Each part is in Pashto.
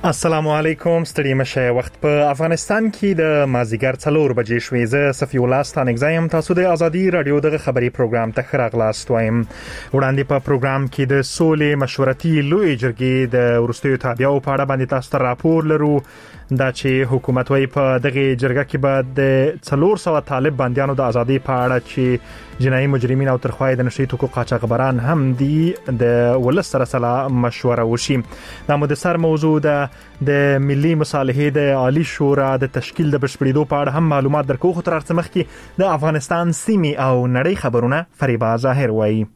السلام علیکم، ستړي مشه. وخت په افغانستان کې د مازیګر 4 بجې شوې. زه صفی الله ستانګزایم. تاسو د ازادي رادیو د خبري پروګرام ته خراغلاست وایم. وړاندې په پروګرام کې د سولې مشورتي لوی جرګې د ورستیو تابعو په اړه باندې تاسو ته راپور لرو. دا چې حکومت وايي په دغه جرګه کې به د 400 طالب بنديانو د ازادي په اړه چې جنایي مجرمین او ترخوای د نشي توکو قاچاقبران هم دي د ولس سره مشوره وشي. دا مو د سر موضوع ده. د ملي مصالحې د عالی شورا د تشکیل د بشپړېدو په اړه هم معلومات درکو. خو تر څه مخکې د افغانستان سیمې او نړۍ خبرونه فریبا ظاهر وایي.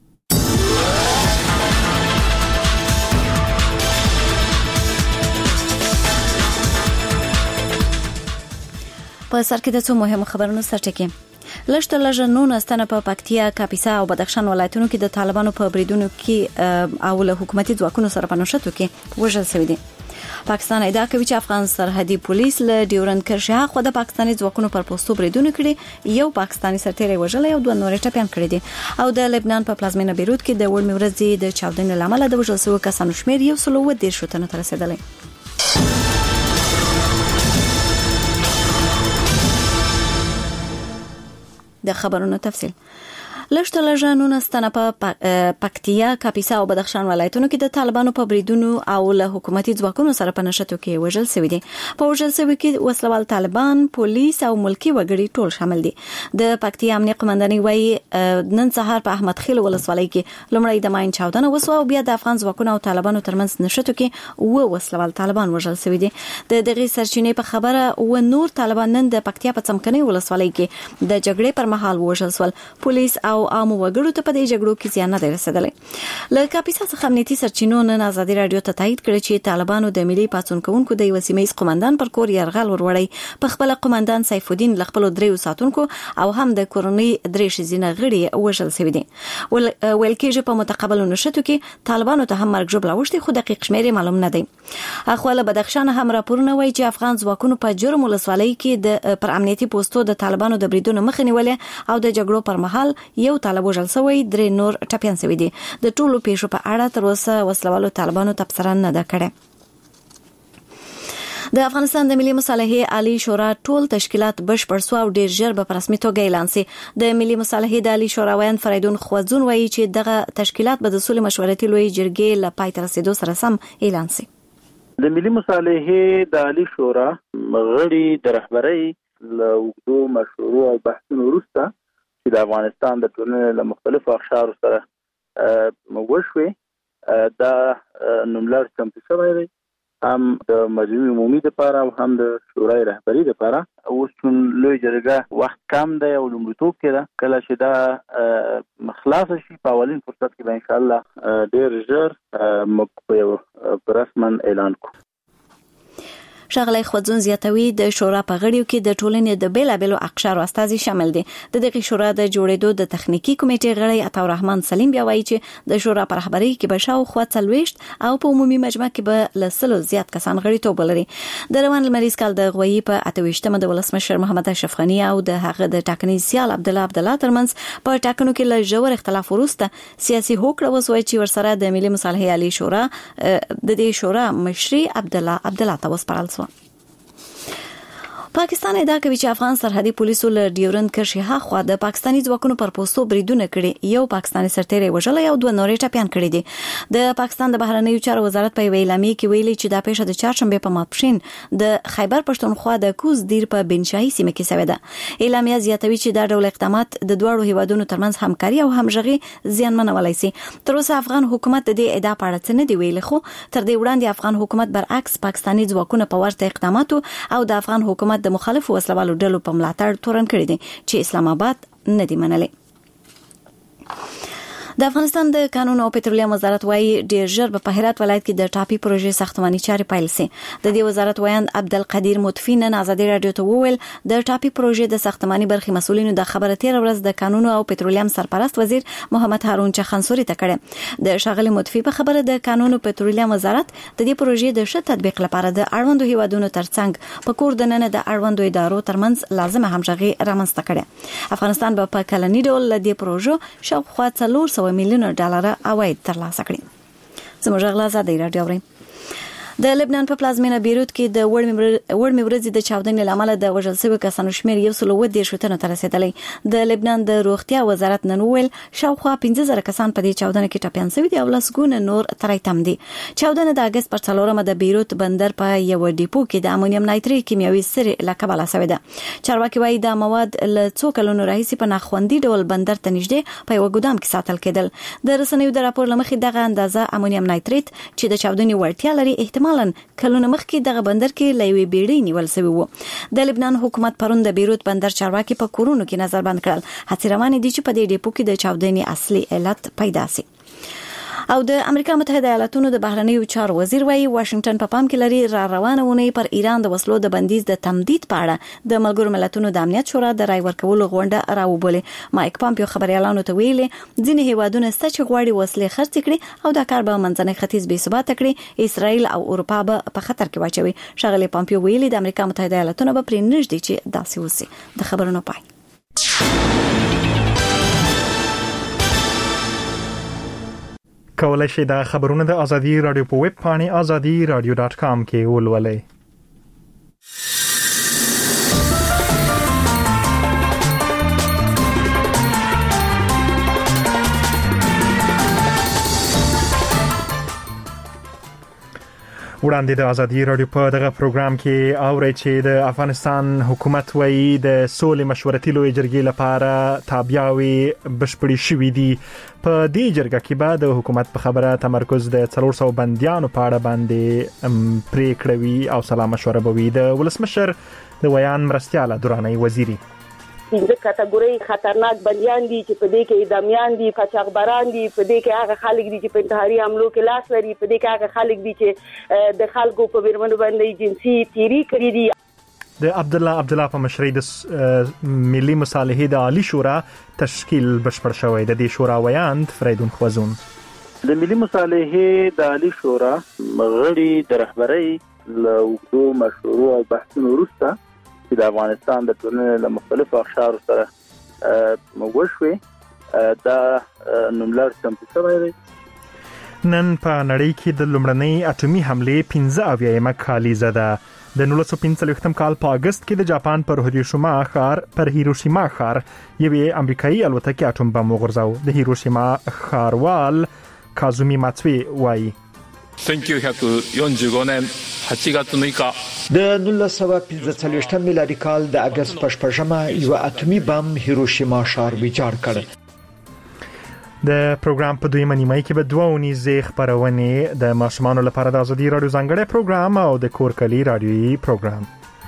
په سر کې د څو مهمو خبرونو سرټکی. لږ نون استنه په پکتیا، کاپیسا او بدخشان ولایتونو کې د طالبانو په بریدونو کې او له حکومتي ځواکونو سره په نښتو کې وژل شوی دي. پاکستان ادعا کوي چې افغان سرحدي پولیس له ډیورند کرښې خو د پاکستاني ځواکونو پر پوسټو بریدونه کړي. یو پاکستاني سرتیری وژل او 2 نور ټپيان کړي دي. او د لبنان په پلازمینه بیروت کې د وړمې ورځې د چاودنې لامل د وژل شوی کسانو شمیر 110 تنو ته رسیدلی. د خبرونو تفصیل. لږ نون استنه په پکتیا، کاپیسا او بدخشان ولایتونو کې د طالبانو په بریدونو او له حکومتي ځواکونو سره په نښتو کې وژل شوی دي. په وژل شوی کې وسلوال طالبان، پولیس او ملکی وګړي ټول شامل دي. د پکتیا امنیه قومندانۍ وايي نن سهار په احمد خیل ولسوالۍ کې لومړی د ماین چاودنه وسوه او بیا د افغان ځواکونو او طالبانو ترمنځ نښتو کې وسلوال طالبان وژل شوی دي. د دغه سرچینې په خبره نور طالبان نن د پکتیا په څمکنۍ ولسوالۍ کې د جګړې پر مهال وژل شول. پولیس او عام وګړو ته په دې جګړو کې زیان نه رسیدلی. له کاپیسا څخه امنیتي سرچینو نن ازادي رادیو ته تایید کړی چې طالبانو د ملي پاڅون کوونکو د یو سیمه قومندان پر کور یرغل وروړی. په خپل قومندان سیف الدین لخپل 3 ساتونکو او هم د کورونی 3 شزینه غړي وژل شوی دي. ویل کېږي په متقابل نشټو کې طالبانو ته هم مرګ ژوبله وشتي، خو دقیق شمیر معلوم نه دی. اخو له بدخشان هم راپورونه وایي چې افغان ځواکونو په جرم ولسوالۍ کې د پر امنیتي پوسټو د طالبانو د بریدونو مخه نیولې او د جګړو پر مهال یو طالب وژل شوی، 3 نور ټپيان شوی دي. د ټولو پیښو په اړه تر اوسه وسلوالو طالبانو تبصره نه ده کړې. د افغانستان د ملي مصالحې عالی شورا ټول تشکیلات بشپړ سو او ډیر ژر په رسمي توګه اعلان سي. د ملي مصالحې د عالی شورا ویان فریدون خوځون وایي چې دغه تشکیلات به د سولې مشورتي لوی جرګې له پای ته رسیدو سره سم اعلان سي. د ملي مصالحې د عالی شورا غړي د رهبرۍ له وګړو مشورو او بحثونو وروسته چې د افغانستان د ټولنې له مختلفو اقشارو سره وشوي دا نوملړ چمتو شوی دی، هم د مجلس عمومي لپاره او هم د شورای رهبري لپاره. اوس لوی جرګه وخت کم دی او لومړیتوب کې ده. کله چې دا خلاص شي په اولین فرصت کې به ان شاء الله ډیر ژر په رسما اعلان کوو. ښاغلی خوځون زیاتوي د شورا په غړیو کې د ټولنې د بیلابیلو اقشارو استازي شامل دي. د دغه شورا د جوړېدو د تخنیکی کمیټې غړی عطاالرحمن سلیم بیا وایي چې د شورا پر رهبرۍ کې به شاوخوا 40 او په عمومي مجمع کې به له 100 زیات کسان غړیتوب لري. د روان لمریز کال د غوي په 28مه د ولسمشر محمد اشرف غنی او د هغه د ټاکنې سیال عبدالله ترمنځ په ټاکنو کې له ژور اختلاف وروسته سیاسي هوکړه وسوي چې ورسره د ملي مصالحې عالی شورا د دې شورا مشري عبدالله ته وسپارل. پاکستان ادعا کوي چې افغان سرحدي پولیسو له ډیورند کرښې هاخوا د پاکستاني ځواکونو پر پوسټو بریدونه کړي. یو پاکستاني سرتیری وژل او 2 نور ټپيان کړي دي. د پاکستان د بهرنیو چارو وزارت په اعلامیه کې ویلي چې دا پیښه د چهارشنبه په ماپښین د خیبر پښتونخوا د کوز دیر په بنشاهي سیمه کې شوې ده. اعلامیه زیاتوي چې دا ډول اقدامات د دوه هیوادونو ترمنځ همکاري او همغږي زیانمنولای شي. تر اوسه افغان حکومت د دې ادعا په اړه څه نه دی ویلي، خو تر دې وړاندې افغان حکومت برعکس پاکستاني ځواکونه په ورته اقداماتو او د افغان حکومت د مخالفو وسلوالو ډلو په ملاتړ تورن کړی دي چې اسلام آباد نه دی منلی. د افغانستان د قانون او پټرولیم وزارت وايي ډیر ژر په هرات ولایت کې د ټاپي پروژې ساختماني چارې پیل شي. د دې وزارت ویاند عبدالقدیر مطفی نن ازادي رادیو ته وویل د ټاپي پروژې د ساختماني برخې مسولینو د خبره تیر ورځ د قانون او پټرولیم سرپرست وزیر محمد هارون چخانسوري ته کړه. د شاغلي مطفی په خبره د قانون او پټرولیم وزارت د دې پروژې د ښه تطبیق لپاره د اړوندو هیوادونو ترڅنګ په کور د نن د اړوندو ادارو ترمنځ لازمه همغږي رامنځته کړه. افغانستان په کلنی ډول د دې پروژو شاوخوا 400 میلیون ډالر عواید ترلاسه کړي. زموږ غلا زده رادیو اوري. د لبنان په پلازمینه بیروت کې د وړمې ورځې د چاودنې لامل د وژل شویو کسانو شمېر 130 تنو ته رسیدلی. د لبنان د روغتیا وزارت نن ویل شاوخوا 15000 کسان په دې چاودنه کې ټپيان شوي دي او لسګونه نور ترای تم دي. چاودنه د اگست پر 4 د بیروت بندر په یو ډیپو کې د امونیم نایتریت کیمیاوي سرې لکباله شوی ده. چارواکي وايي دا مواد له څو کلونو راهیسې په ناخوندي ډول بندر ته نږدې په یو ګودام کې ساتل کېدل. د رسنیو د راپور لمخې دغه اندازه امونیم نایتریت چې د چاودنې وړتیا لري احتمالاً کلونه مخکې دغه بندر کې لوي بیړۍ نیول شوی وو. د لبنان حکومت پرون د بیروت بندر چارواکي په کورونو کې نظر بند کړل. هڅې روانې دي چې په دې ډیپو کې د چاودنې اصلي علت پیدا شي. او د امریکا متحده ایالاتونو د بهرنیو چارو وزیر وايي واشنگټن په پام کې لري را روانه ونې پر ایران د وسلو د بندیز د تمدید په اړه د ملګرو ملتونو د امنیت شورا د رای ورکولو غونډه راوبولې. مایک پامپیو خبريالانو ته ویلي ځینې هیوادونه ست چې غواړي وسلې خرڅ کړي او دا کار به منځنی ختیځ بې ثبات کړي، اسرائیل او اروپا به په خطر کې واچوي. شغله پامپیو ویلي د امریکا متحده ایالاتونو به پرې نږدې چې داسې وسی. د خبرونو پای. کولای شئ د خبرونو د ازادي رادیو په ویب پاڼې azadiradio.com کې ولولئ. وړاندې د ازادي رادیو په دغه پروګرام کې اورئ چې د افغانستان حکومت وايي د سولې مشورتي لوی جرګې لپاره تابعیاوي بشپړې شوې دي. په دې جرګه کې به د حکومت په خبره تمرکز د 400 بنديانو په اړه باندې پریکړه وي او سلا مشوره به وي. د ولسمشر د ویان مرستیاله دراني وزیری د کټګوري خطرناک بنديان دي چې په دې کې اعدامیان دي، قاچاقبران دي، په دې کې هغه خلک دي چې په انتحاري حملو کې لاس لري، په دې کې هغه خلک دي چې د خلکو په بیرمنو باندې جنسي تیری کړی دي. د عبد الله په مشرۍ د ملي مصالحې د عالی شورا تشکیل بشپړ شوی. د دې شورا ویاند فریدون خوازون د ملي مصالحې د عالی شورا غړي د رهبرۍ له وګړو مشورو او بحثونو وروسته چې د افغانستان د ټولنې له مختلفو اقشارو سره وشوي دا نوملړ چمتو شوی دی. نن په نړۍ کې د لومړنۍ اټومي حملې 15 کالیزه ده. د 1945 کال په اگست کې د جاپان پر هیروشیما ښار یوې امریکایي الوتکې اټوم بم وغورځاو. د هیروشیما ښاروال کازومی ماتسوی وایي 1945年8月6日 د 1945 میلادي کال د اگست په 8 یو اټومي بم هیروشیما ښار ویجاړ کړ. د پروګرام په دویمه نیمه کې به 2 ونیزې خبرونه د ماشومانو لپاره د ازادي رادیو ځانګړی پروګرام او د کورکلي رادیوي پروګرام.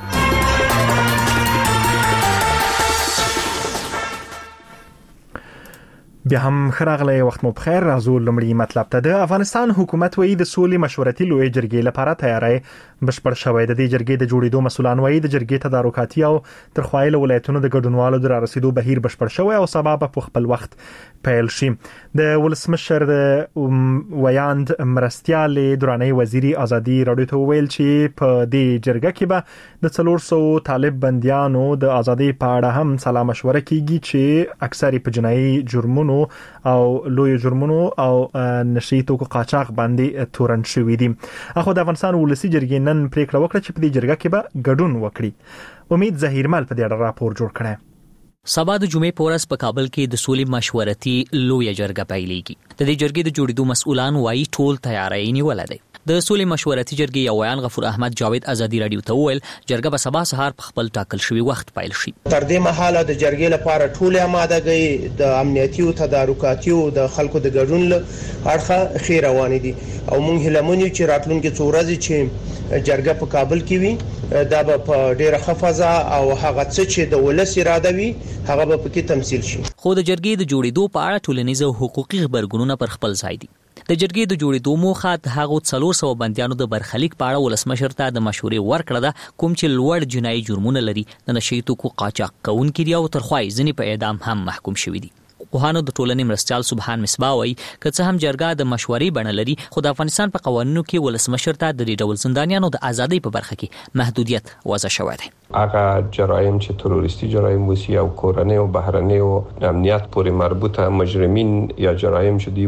بیا هم خراغله وخت مو بخیر. راځو لمړی مطلب ته. د افغانستان حکومت وایي د سولې مشورتي لوی جرګې لپاره تیاری بشپړ شوی. د دې جرګې د جوړېدو مسولان وایي د جرګې تدارکاتي او ترخوایل ولایتونو د ګډونوالو د رسیدو بهیر بشپړ شوی او سبب په خپل وخت پیل شي. د ولسمشر د ویاند مرستیاله دراني وزیری ازادي رادیو ته ویل چې په دې جرګه کې به د 400 طالب بنديانو د ازادي په اړه هم سلا مشوره کیږي چې اکثری په جنایي جرمونو او لوی جرمونو او نشي توکو قاچاق باندې تورن شوې دي. اخو د افغانستان ولسی جرګې نن پریکړه وکړه چې په دې جرګه کې به ګډون وکړي. امید ظهیرمل په دې اړه راپور جوړ کړی. سبا د جمعې په ورځ په کابل کې د سولې مشورتي لوی جرګه پیلېږي. د دې جرګې د جوړېدو مسؤلان وایي ټول تیاری نیول دي. د سولې مشورتي جرګې یو ویان غفور احمد جاوید ازادي رادیو ته وویل جرګه به سبا سهار په خپل ټاکل شوی وخت پیل شي. تر دې مهاله د جرګې لپاره ټول آمادګي د امنیتي او تدارکاتي او د خلکو د ګډون اړخه خیر روان دي او موږ هلمونی چې راتلونکي څو ورځې چې جرګه په کابل کې وي دا به په ډیره خفضه او هغه څه چې د ولس اراده وي هغه به پکې تمثيل شي. خو د جرګې د جوړېدو په اړه ټولنیز او حقوقي خبرګونونه پر خپل ځای دي. د جرګې د جوړېدو موخه د هغو 400 بنديانو د برخلیک په اړه ولسمشر ته د مشورې ورکړه ده کوم چې لوړ جنایي جرمونه لري، د نشي توکو قاچاق کوونکي دي او ترخوای ځنې په اعدام هم محکوم شوي دي. قوهانو د ټولنې مرستيال سبحان مصباح وایي که څه هم جرګه د مشورې بڼه لري خو د افغانستان په قوانینو کې ولسمشر ته د دې ډول زندانیانو د ازادۍ په برخه کې محدودیت وضع شوی دی. هغه جرایم چې تروریستي جرایم وسی او کورنۍ او بهرنۍ او امنیت پورې مربوطه مجرمین یا جرایم شدي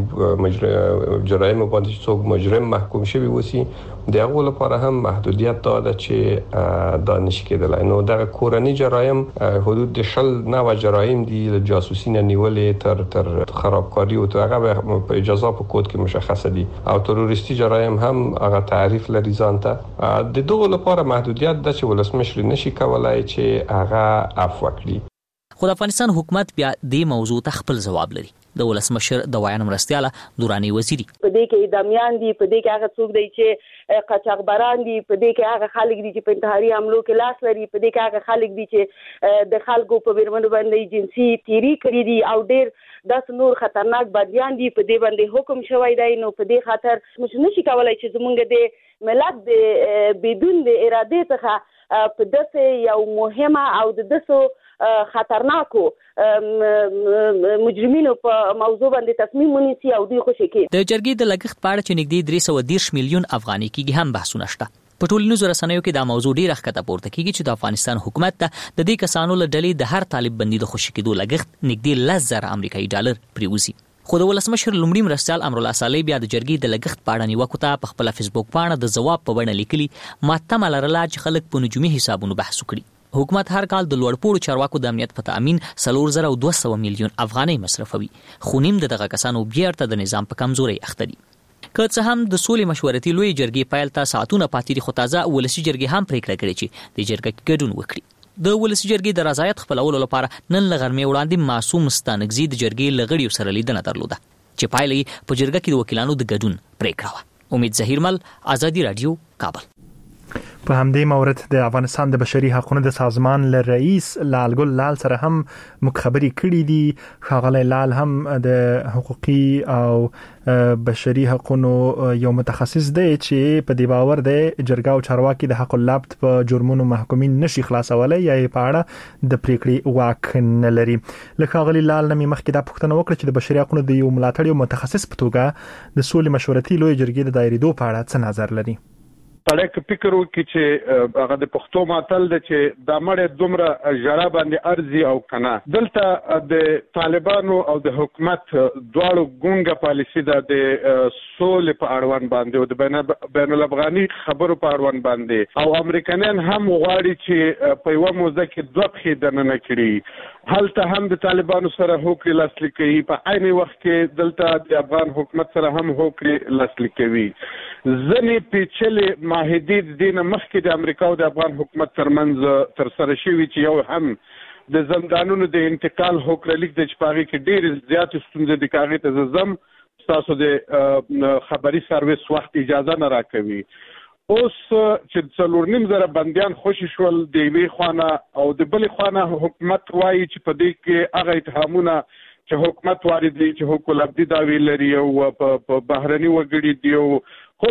جرایم باندې څوک مجرم محکوم شوی وسی دغه لپاره هم محدودیت داده چې دانش کېدلای. نو د کورنۍ جرایم حدود 90 جرایم دي جاسوسي نه نیولې تر خرابکاری او هغه په اجازه په کود کې مشخصه دي او تروریستي جرایم هم هغه تعریف لري ځانته. د دغه لپاره محدودیت د چې ولسمشر نشي کولای چې هغه عفو کړي. خو د افغانستان حکومت بیا د موضوع ته خپل جواب لري. د ولسمشر د وینا مرستياله دوراني وزیری په دې کې اعدامیان دي، په دې کې هغه څوک دی چې قاچاقبران دي، په دې کې هغه خلک دي چې په انتحاري حملو کې لاس لري، په دې کې هغه خلک دي چې د خلکو په بیرمنو باندې جنسي تیری کړی دي او ډېر داس نور خطرناک بدیان دي. په دې باندې حکم شوی دی. نو په دې خاطر موږ نشي کولای چې زمونږ د ملت د بدون د اراده څخه په داسې یو مهمه او د داسو خطرناکو مجرمینو په موضوع باندې تصمیم ونیسي او دوی خوشي کړي. د جرګې د لګښت په اړه چې نږدې 310 میلیون افغانۍ کېږي هم بحثونه شته. په ټولنیزو رسنیو کې دا موضوع ډیره ښکته پورته کیږي چې د افغانستان حکومت ته د دې کسانو له ډلې د هر طالب بندي د خوشي کېدو لګښت نږدې 10,000 امریکایي ډالر پریوزي. خو د ولسمشر لومړي مرستیال امرالله صالح بیا د جرګې د لګښت په اړه نیوکو ته په خپل فیسبوک باندې د جواب په بڼه لیکلي ماته لرله چې خلک په نجومي حسابونو بحث وکړي. حکومت هر کال د لوړپوړو چارواکو د امنیت په تامین 4200 میلیون افغانۍ مصرفوي، خو نیم دغه کسانو بیرته د نظام په کمزوري اخته دي. که څه هم د سولې مشورتي لوی جرګې پایل ته ساعتونه پاتې دي، خو تازه ولسی جرګې هم پریکړه کړې چې د جرګې کې ګډون وکړي. د ولسی جرګې د رضایت خپلولو لپاره نن لغرمې وړاندې معصوم ستانکزي د جرګې لغړیو سره لیدنه درلوده چې پایلې په جرګه کې د وکیلانو د ګډون پریکړه وه. امید ظهیرمل، آزادي رادیو، کابل. په همدې مورد د افغانستان د بشري حقوقو د سازمان له رئیس لالګل لال سره هم مخابري کړې دي. ښاغلی لال هم د حقوقي او بشري حقوقو یو متخصص دی چې په دې باور دی جرګه او چارواکي د حق اللبت په جرمونو محکومین نشي خلاصولای یا په اړه د پریکړې واک نه لري. له ښاغلی لال نه مخکې دا پوښتنه وکړه چې د بشري حقوقو د یو ملاتړ او متخصص په توګه د سولې مشورتي لوی جرګې د دایریدو په اړه څه نظر لري. پړک فکر وکړي چې هغه د پښتو ماتل د چې د مړې دومره ژړا باندې ارزي او کنه دلته د طالبانو او د حکومت دواړو ګونګه پالیسي د سولې په اړوند باندې او د بین الافغاني خبرو په اړوند باندې او امریکایان هم غواړي چې په یو موزه کې دوه پښې دننه کړي. هلته هم د طالبانو سره هوکړې لاسلیک کوي، په عین وخت کې دلته د افغان حکومت سره هم هوکړې لاسلیک کوي. ځنې پیچلې معاهدې د دې نه مخکې د امریکا او د افغان حکومت ترمنځ ترسره شوي چې یو هم د زندانونو د انتقال هوکړه لیک د چې په هغې کې ډېرې زیاتې ستونزې دي که هغې ته زه ځم ستاسو د خبري سروس وخت اجازه نه راکوي. اوس چې 4.5 بندیان خوشي شول د یوې خوانه او د بلې خوانه حکومت وایي چې په دې کې هغه اتهامونه چې حکومت وارد دي چې حقوق العبدي دعوی لري او په بهرني وګړي دي او خو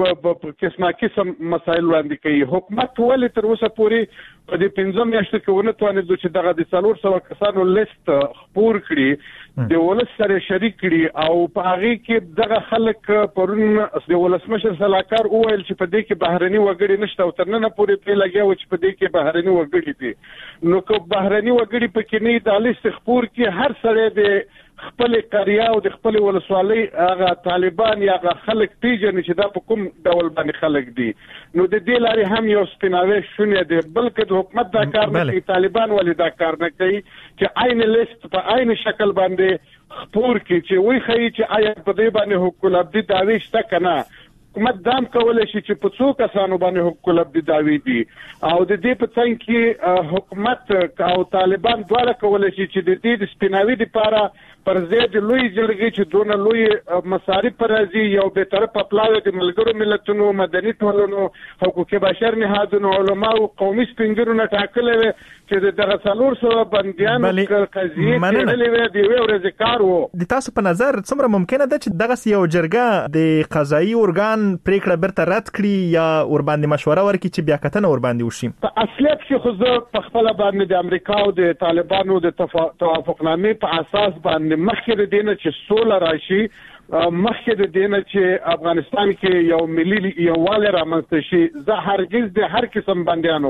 په قسمه قسم مسایل وړاندې کوي. حکومت ولې تر اوسه پورې په دې 15 میاشتو کې ونه توانېدو چې دغه د 400 کسانو لیست خپور کړي، د ولس سره شریک کړي او په هغې کې دغه خلک پرون د ولسمشر سلاکار وویل چې په دې کې بهرني وګړي نشته او تر ننه پورې پرې لګیا و چې په دې کې بهرني وګړي دي. نو که بهرني وګړي پکې نه دا لیست خپور کړي، هر سړی د خپل قريه او د خپل ولسوالۍ هغه طالبان یا هغه خلک پیژني چې دا په کوم ډول باندې خلک دي. نو د دې لارې هم یو سپیناوی شونې دی، بلکې د حکومت دا کار نه کوي، طالبان ولې دا کار نه کوي چې عین لیست په عین شکل باندې خپور کړي چې وایي ښیي چې آیا په دې باندې حقوق العبدي دعوی شته که نه. حکومت دام کولی شي چې په څو کسانو باندې حقوق العبدي دعوی دي او د دې په څنګ کې حکومت او طالبان دواړه کولی شي چې د دې د سپیناوي دپاره پر ځای د لوی جرګې چې دونه لوی مصارف راځي یو بېطرفه پلاوی د ملګرو ملتونو، مدني ټولنو، حقوقي بشر نهادونو، علماو، قومي سپین ږیرو ټاکلی وی چې دغه 400 بندیانو قضیې څېړلې وی د یوې ورځې کار و. د تاسو په نظر څومره ممکنه ده چې دغسې یو جرګه د قضایي ارګان پریکړه بیرته رد کړي یا ورباندې مشوره ورکړي چې بیا کتنه ورباندې وشي؟ په اصلیت کې خو زه په خپله باندې د امریکا او د طالبانو د توافقنامې په اساس باندې مخکې د دې نه چې سوله راشي، مخکې د دې نه چې افغانستان کې یو ملي یووالی رامنځته شي، زه هرګز د هر قسم بندیانو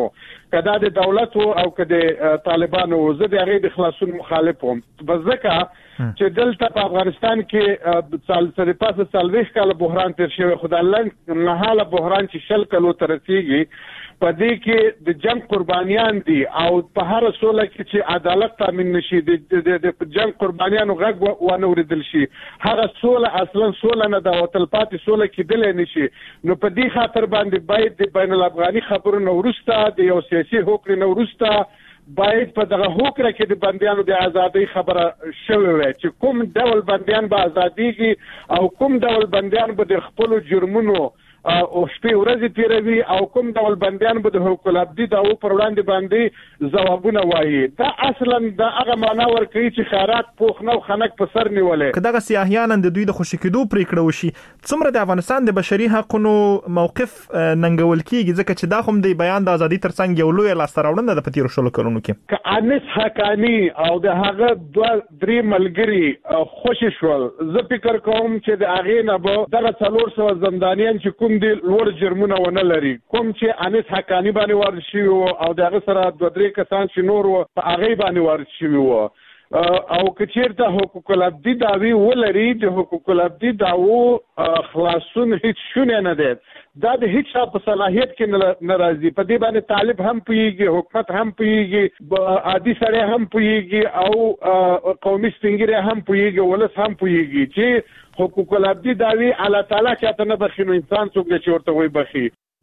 کدا د دولت او کدا طالبانو زه د هغه د خلاصون مخالف وم بزکه چې دلته په افغانستان کې سال سره پاسه سالويش کال بحران تیر شوی خدای الله نه حاله بحران چې شل کلو ترسيږي په دې کې د جنگ قربانيان دي او په هر سوله کې چې عدالت تامین نشي د جنگ قربانيانو غږ ونه ورېدل شي هغه سوله اصلا سوله نه د تلپاتې سوله کې دل نشي نو په دې خاطر باندې باید د بین الافغاني خبرونو ورسته د یو سیاسي حکم نو ورسته باید په دغه حکم کې د بنديانو د ازادۍ خبره شوې وي چې کوم ډول بنديان به ازاديږي او کوم ډول بنديان به د خپل جرمونو او شپې ورځې تیروي او کوم ډول بنديان به د حقوق العبدي د او پر وړاندې باندې ځوابونه وایي دا اصلا د هغه معنا ورکوي چې خیرات پوخ نو خنک په سر نیولې کداغه سیاحیان د دوی د خوشی کېدو پریکړه وشي څومره د افغانستان د بشري حقوقو موقف ننګول کیږي ځکه چې دا هم د بیان د ازادي ترڅنګ یو لوی لاستراوړنه د پتیرو شلو کلونو کې ک انس حقانی او د هغه دوه درې ملګری خوشی شول زه فکر کوم چې د هغه نه به دغه 400 زندانیان چې کوم دی لوړ جرمونه ونه لري کوم چې انس حقانی باندې ورشي او دغه سره دوه درې کسان چې نور په هغه باندې ورشي او کچیرته حقوق العبدي داوی ولري د حقوق العبدي داو خلاصون هیڅ شونه نه ده دا د هیڅ په صلاحیت کې ناراضي په دې باندې طالب هم پويږي حکومت هم پويږي عادي سره هم پويږي او قومي ستنګره هم پويږي ولس هم پويږي چې حقوق العبدي داوی الله تعالی چاته نه بخینو انسان څوک چې ورته وي بخي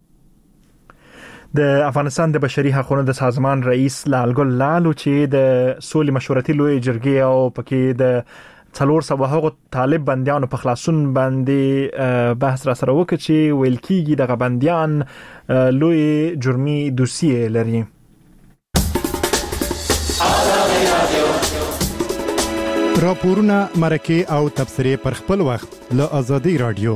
د افغانستان د بشري حقوقو د سازمان رئیس لالګل لالو چې د سولې مشورتي لوی جرګې او پکې د 400 هغو طالب بنديانو په خلاصون باندې بحث را سره وکړي چې ویل کېږي د بنديان لوی جرمي دوسیه لري راپورونه مرکه او تبصره پر خپل وخت له ازادي رادیو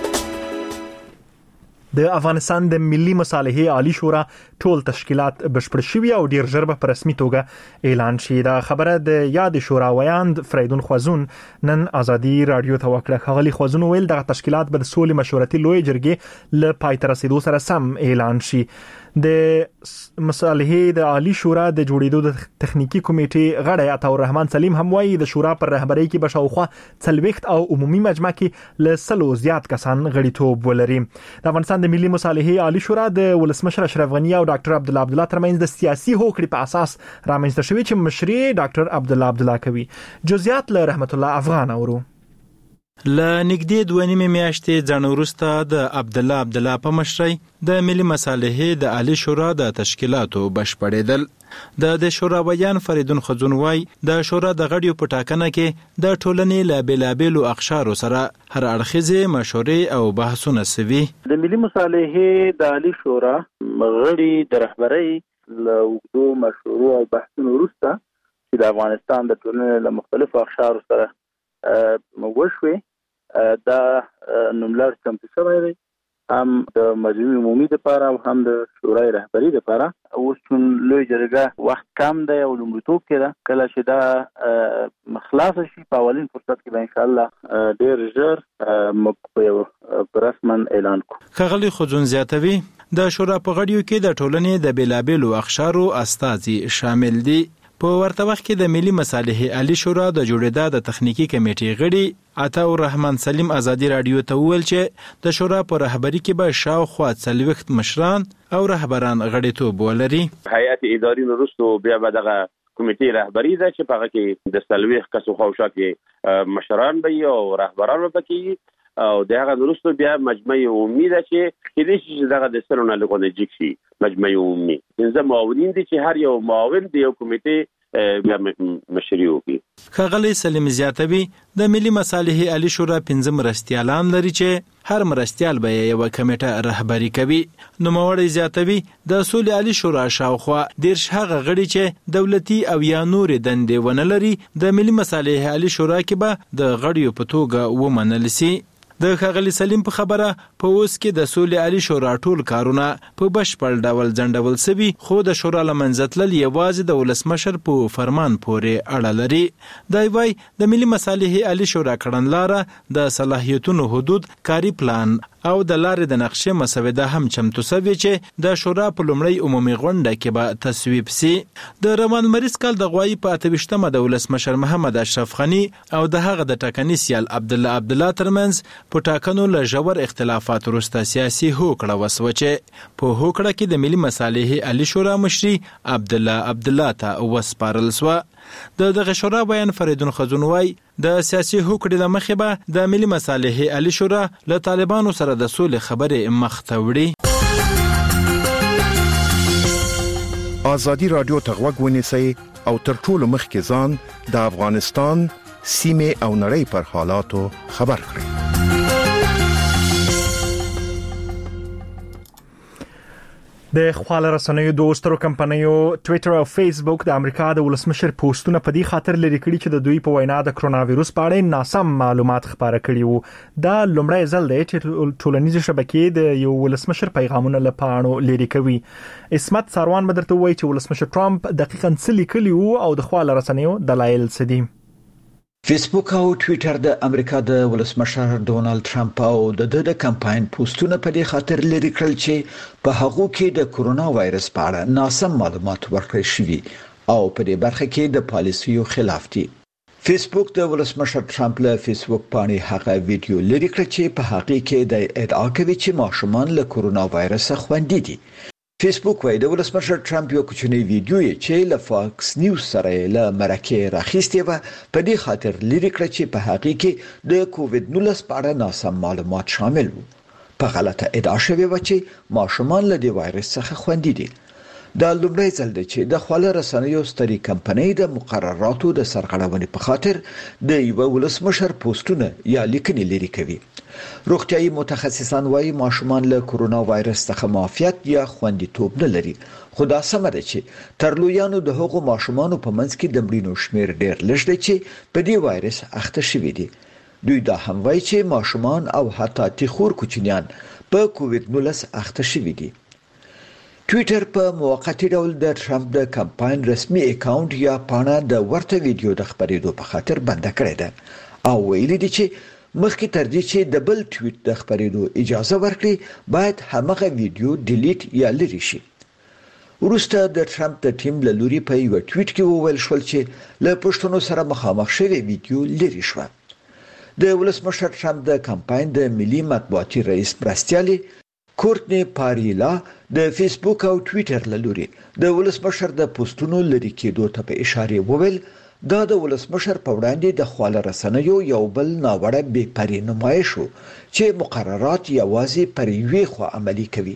د افغانستان د ملي مصالحې عالی شورا ټول تشکیلات بشپړ شوي او ډیر ژر به په رسمي توګه اعلان شي دا خبره د یاد شورا ویاند فریدون خوازون نن ازادي رادیو ته وکړه خغلی خوازون ویل د تشکیلات به د سولې مشورتي لوی جرګې ل پای تر رسیدو سره سم اعلان شي د مصالحې د عالی شورا د جوړېدو د تخنیکی کمیټې غړی عطا الرحمن سلیم هم وایي د شورا پر رهبری کې بشاوخه څلويخت او عمومي مجمع کې ل سلو زیات کسان غړیتوب ولري د افغانستان د ملي مصالحې عالی شورا د ولسمشر اشرف غنی او ډاکټر عبد الله عبدالله ترمنځ د سیاسي هوکړې په اساس رامنځته شوی چې مشري ډاکټر عبد الله عبدالله کوي جزئیات له رحمت الله افغان اورو لنګدې 2.5 میاشتې ځان ورسته د عبد الله په مشرۍ د ملي مصالحې د عالی شورا د تشکیلاتو بشپړېدل د شورا ویان فریدون خزون وای د شورا د غړیو په ټاکنه کې د ټولنې له بلابلو اقشارو سره هر اړخیزه مشورې او بحثونه سوي د ملي مصالحې د عالی شورا غړي د رهبرۍ له وګړو مشورو او بحثونو وروسته چې د افغانستان د ټولنې له مختلفو اقشارو سره وشوي دا نوملړ چمتو شوی دی هم د مجمع عمومي لپاره او هم د شورای رهبری لپاره اوس چون لوی جرګه وخت کم دی او لومړیتوب کې ده کله چې دا خلاص شي په اولین فرصت کې به ان شاء الله ډیر ژر په رسما اعلان کوو خغلی خودون زیاتوي د شورا په غړیو کې د ټولنې د بلابلو اقشارو استازي شامل دي په ورته وخت کې د ملي مصالحې عالی شورا د جوړېدا د تخنیکی کمیټې غړي عطا الرحمن سلیم ازادي رادیو ته ویل چې د شورا په رهبری کې به شاوخوا 40 مشران او رهبران غړیتوب ولري هیئت اداري نورستو بیا به دغه کمیټې رهبری ده چې په هغه کې د 40 کسو خوښه کې مشران به او رهبران به کې او دغه نورستو بیا مجمع عمومي ده چې کله چې دغه د سرونه لګونه جګ شي مجمع عمومي څنګه معاونین دي چې هر یو معاون دی یو کمیټې بیا مشري وکړي خغلی سلیم زیاتوي د ملي مصالحې عالی شورا 15 مرستیالان لري چې هر مرستیال به یو کمیټه رهبری کوي نو موړی زیاتوي د سولې عالی شورا شاوخوا ډیر هغه غړي چې دولتي او یا نور دندې ونه لري د ملي مصالحې عالی شورا کې به د غړیو په توګه ومنل شي د خغلی سلیم په خبره په اوس کې د سولې عالی شورا ټول کارونه په بشپړ ډول ځنډول سوي خو د شورا لمنځتل یوازې د ولسمشر په فرمان پورې اړه لري دا وایي د ملي مصالحې عالی شورا کړنلاره د صلاحیتونو حدود کاری پلان او د لارې د نقشې مسوده هم چمتو شوې چې د شورا په لومړی عمومي غونډه کې به تصویب سي. د روان مریض کال د غوایي په 28مه د ولسمشر محمد اشرف غني او د هغه د ټاکنې سیال عبدالله ترمنځ په ټاکنو له ژور اختلافات وروسته سیاسي هوکړه وسوه چې په هوکړه کې د ملي مصالحې عالی شورا مشري عبدالله ته وسپارل شوه. د دغه شورا بیان فریدون خزون وای د سیاسي هوکړې له مخې به د ملي مصالحې عالی شورا له طالبانو سره د سولې خبرې مخ ته وړي. آزادی رادیو ته غوږ ونیسئ او تر ټولو مخکې ځان د افغانستان سیمې او نړۍ پر حالاتو خبر کړئ. د خواله رسنیو دوسترو کمپنیو ټوئیټر او فیسبوک د امریکا د ولسمشر پوسټونه په دې خاطر لري کړي چې د دوی په وینا د کرونا وایروس په اړه ناسم معلومات خبره کړي وو. دا لومړی ځل دی چې ټولنیزې شبکې د یو ولسمشر پیغامونه له پاڼو لري کوي. اسمت ساروان بدرته وایي چې ولسمشر ټرمپ دقیقاً څه لیکلي وو او د خواله رسنیو دلایل څه دي. فیسبوک او ټوئیټر د امریکا د ولسمشر ډونالد ټرمپ او د کمپاین پوسټونه په دې خاطر لري کړل چې په هغه کې د کرونا وایرس په اړه ناسم معلومات ورکړل شوي او په دې برخه کې د پالیسیو خلاف دي. فیسبوک د ولسمشر ټرمپ له فیسبوک باندې هغه ویډیو لري کړ چې په هغه کې د ادعا کوي چې ماشومان له کرونا وایرس خوندي دي. فیسبوک وايي د ولسمشر ټرمپ یو کوچنی ویډیو چې له فاکس نیوز سره له مرکه راخیستې و په دې خاطر لري کړ چې په هغه کې د کووډ 19 په اړه ناسم معلومات شامل وو. په غلطه ادعا شوی و چې ماشومان له دې وایرس څخه خوندي دي. دا لومړی ځل دی چې د خواله رسنیو ستري کمپنۍ د مقرراتو د سرغړونې په خاطر د یو ولسمشر پوسټونه یا لیکنې لري کوي. روغتیايي متخصصان وايي ماشومان له کرونا وایرس څخه معافیت یا خوندیتوب نه لري. خو دا سمه ده چې تر لویانو د هغو ماشومانو په منځ کې د مړینو شمیر ډیر لږ دی چې په دې وایرس اخته شوي دي. دوی دا هم وايي چې ماشومان او حتی تخور کوچنیان په کووډ 19 اخته شوي دي. ټوئیټر په موقتی ډول د ټرمپ د کمپاین رسمي اکاونټ یا پاڼه د ورته ویډیو د خبرېدو په خاطر بند کړی ده او ویلي دي چې مخکې تر دې چې د بل ټویټ د خبرېدو اجازه ورکړي باید همغه ویډیو ډیلیټ یا لري شي. وروسته د ټرمپ د ټیم له لوري په یو ټویټ کې وویل شول چې له پښتنو سره مخامخ شوی ویډیو لري شو. د ولسمشر ټرمپ د کمپاین د ملي مطبوعاتي رئیس مرستیالي کورټنی پاریلا د فیسبوک او ټوئیټر له لوري د ولسمشر د پوسټونو لري کېدو ته په اشاره وویل دا د ولسمشر په وړاندې د خواله رسنیو یو بل ناوړه بې پرې نمایش و چې مقررات یوازې پر یوې خوا عملي کوي.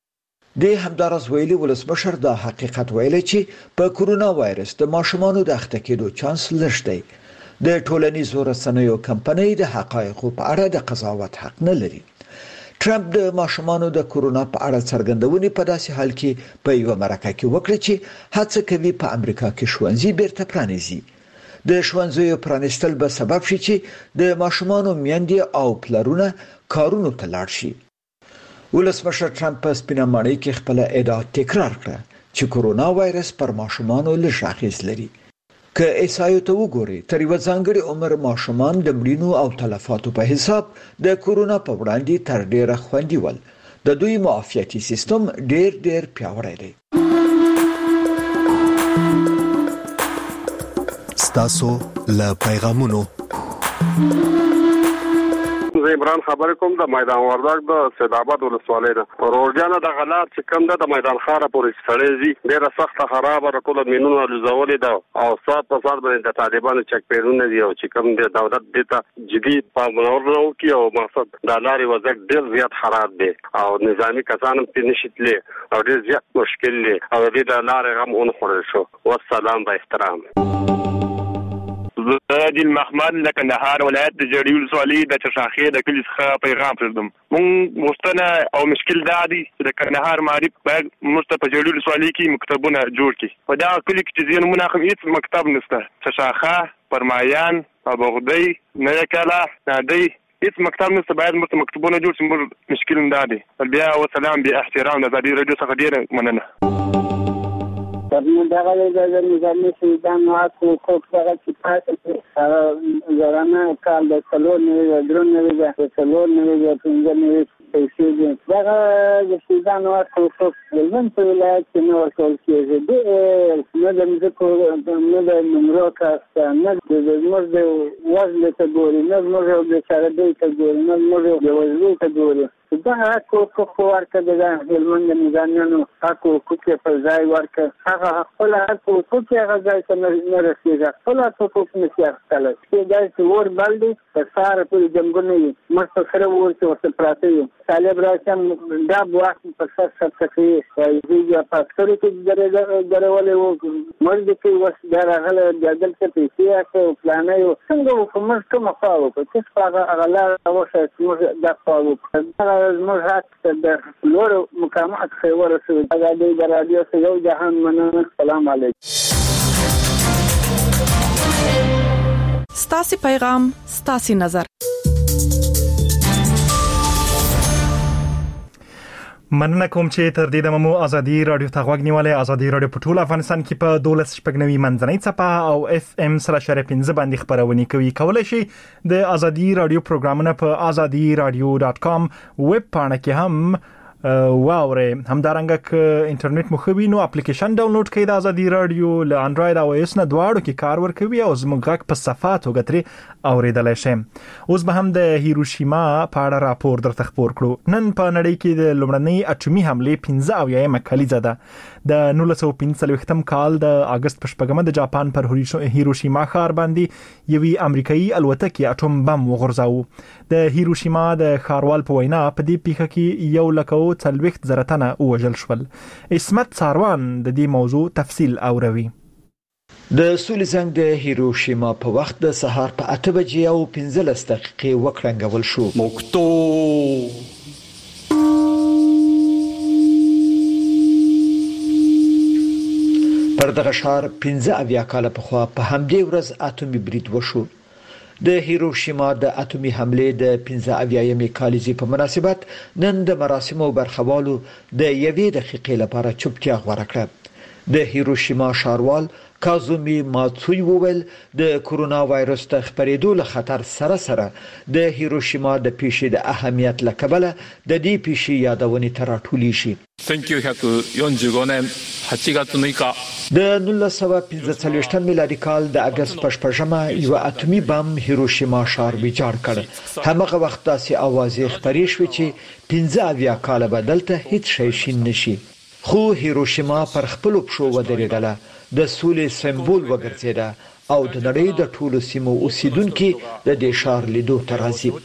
د همدارس ویلي ولسمشر دا حقیقت ویلي چې په کرونا وایرس د ماشومانو د اخته کېدو چانس لږ دی. د ټولنیزو رسنیو کمپنۍ د حقایقو په اړه د قضاوت حق نه لري. ټرمپ د ماشومانو د کرونا په اړه څرګندونې په داسې حال کې په یو مرکه کې وکړه چې هڅه کوي په امریکا کې ښوونځي بیرته پرانیزي. د ښوونځیو پرانیستل به سبب شي چې د ماشومانو میندې او پلرونه کارونو ته لاړ شي. ولسمشر ټرمپ په سپینه ماڼۍ کې خپل ادعا تکرار کړه چې کرونا وایرس پر ماشومانو لږ اغېز لري. که ایسایو ته وګوري تر یو ځانګړي عمر ماشومان د مړینو او تلفاتو په حساب د کرونا په وړاندې تر ډیره خوندي ول. د دوی معافیتي سیستم ډیر پیاوړی دی. ستاسو له پیغامونو زه عمران خبر کوم د میدان وردګ د سید آباد ولسوالۍ نه روډیانه د غلط چې کم د میدان خاره پورې سړې زی ډیره سخته خراب را ټول مینونه لزولې ده او سات په سات باندې د طالبانو چک پیرونه دي او چې کم د دولت دته جدي پاملرنه وکړي او مقصد د لارې وضعیت ډیر زیات خراب دی او نظامی کسان په نشیتلې او ډیر زیات مشکل دی او د لارې غم اون خورل شو. والسلام با احترام. دل محمد د کندهار ولایت د جړی ولسوالۍ د چشاخې د کلي څخه پیغام پرېږدم. مونږ مستنه او مشکل دا دی چې د کندهار معرف باید مست په جړی ولسوالۍ کې مکتبونه جوړ کړي. په دا کلي کې چې زین مونږ هم هیڅ مکتب نشته. چشاخه، پرمایان، ابوغدی، نکاله، نادی هیڅ مکتب نشته. باید مست مکتبونه جوړ شي. مونږ مشکل دا دی. بیا وسلام بیا احترام د رادیو څخه ډیره مننه. من دغه د نظامي سیدان واکو خو هغه چې پاتې زرانه کال د سلون نه درون نه د سلون نه د څنګه پیسې دي دا د سودان واکو ولمن په ولایت کې نو ټول کېږي نو د مزکو نو د نمرو کاست نه د زموږ د وزن ته ګوري نه زموږ د چارډي ته ګوري نه زموږ د وزن ته ګوري دا حقوق ورکړه د هلمند نظامیانو حقوق په ځای ورکړه هغه خپل حقوق هغه ځای ته نه رسیږي خپل حقوق نشي اخیستل چې دا څور بلدي په ساره په جنګونه مست سره ورته ورته پراته وي طالب راځم دا وخت په څه څه کوي یوه پاتره کې درولې وو مرګ کې وس دا راغله د دلته پیسې اخو پلانې یو څنګه حکومت کوم خاله په څه هغه اغلا اوسه چې دا خاله زموږ حق د لوړ مقامات خبر رسول دا د رادیو سره جهان مننه سلام علیکم ستاسو پیغام ستاسو نظر مننه کوم چې تر دې دمو ازادي رادیو ته غوږ نیولې ازادي رادیو په ټول افغانستان کې په 12 منځنۍ صفحه او FM 3.15 باندې خبرونه کوي کولای شي د ازادي رادیو پروګرامونه په azadiradio.com ویب پاڼه کې هم واوره همدارنګه ک انټرنیټ مو خوي نو اپلیکیشن ډاونلوډ کړئ د ازادي رادیو له انډراید او ایس نه دواړو کې کار ورکوي او زموږ غږ په صفحات وګتري اوریدلای شئ اوس به هم د هیروشیما په اړه راپور درته خبر کړو نن په نړۍ کې د لومړنۍ اټومي حمله 15 کلیزه ده د 1945م کال د اگست په شپږمه د جاپان پر هیروشیما ښار باندې یوې امریکایي الوتکې اټوم بم وغورځاو د هیروشیما د ښاروال په وینا په دې پیښه کې یو لکه تلويخت زرتنه وژل شول اسمت ساروان د دې موضوع تفصیل اوروي د سولې زنګ د هیروشیما په وخت د سهار په 8 بجې او 15 دقیقې وکړنګول شو موکتو پر دغه ښار 15 کال پخوا په همدې ورځ اټومي برید وشو د هیروشیما د اټومي حمله د 15 کالیزې په مناسبت نن د مراسمو برخوالو د یوې دقیقې لپاره چوپتیا غوړه کړه د هیروشیما ښاروال کازومی ماتسوی وویل د کورونا وایرس ته خپرېدو له خطر سره سره د هیروشیما د پیښې د اهمیت له کبله د دې پیښې یادونې تر ټولې شي 1945年8月6日 د 1945 میلادي کال د اگست په شپږمه یو اټومي بم هیروشیما ښار ویجاړ کړ همغه وخت داسې اوازې خبرې شوې چې 15 کال بدلته هیڅ شی شین نشي خو هیروشیما پر خپل پښو ودرېدله د سولې سمبول وګرځیده او د نړۍ د ټولو سیمو اوسیدونکو د دې ښار لیدو ته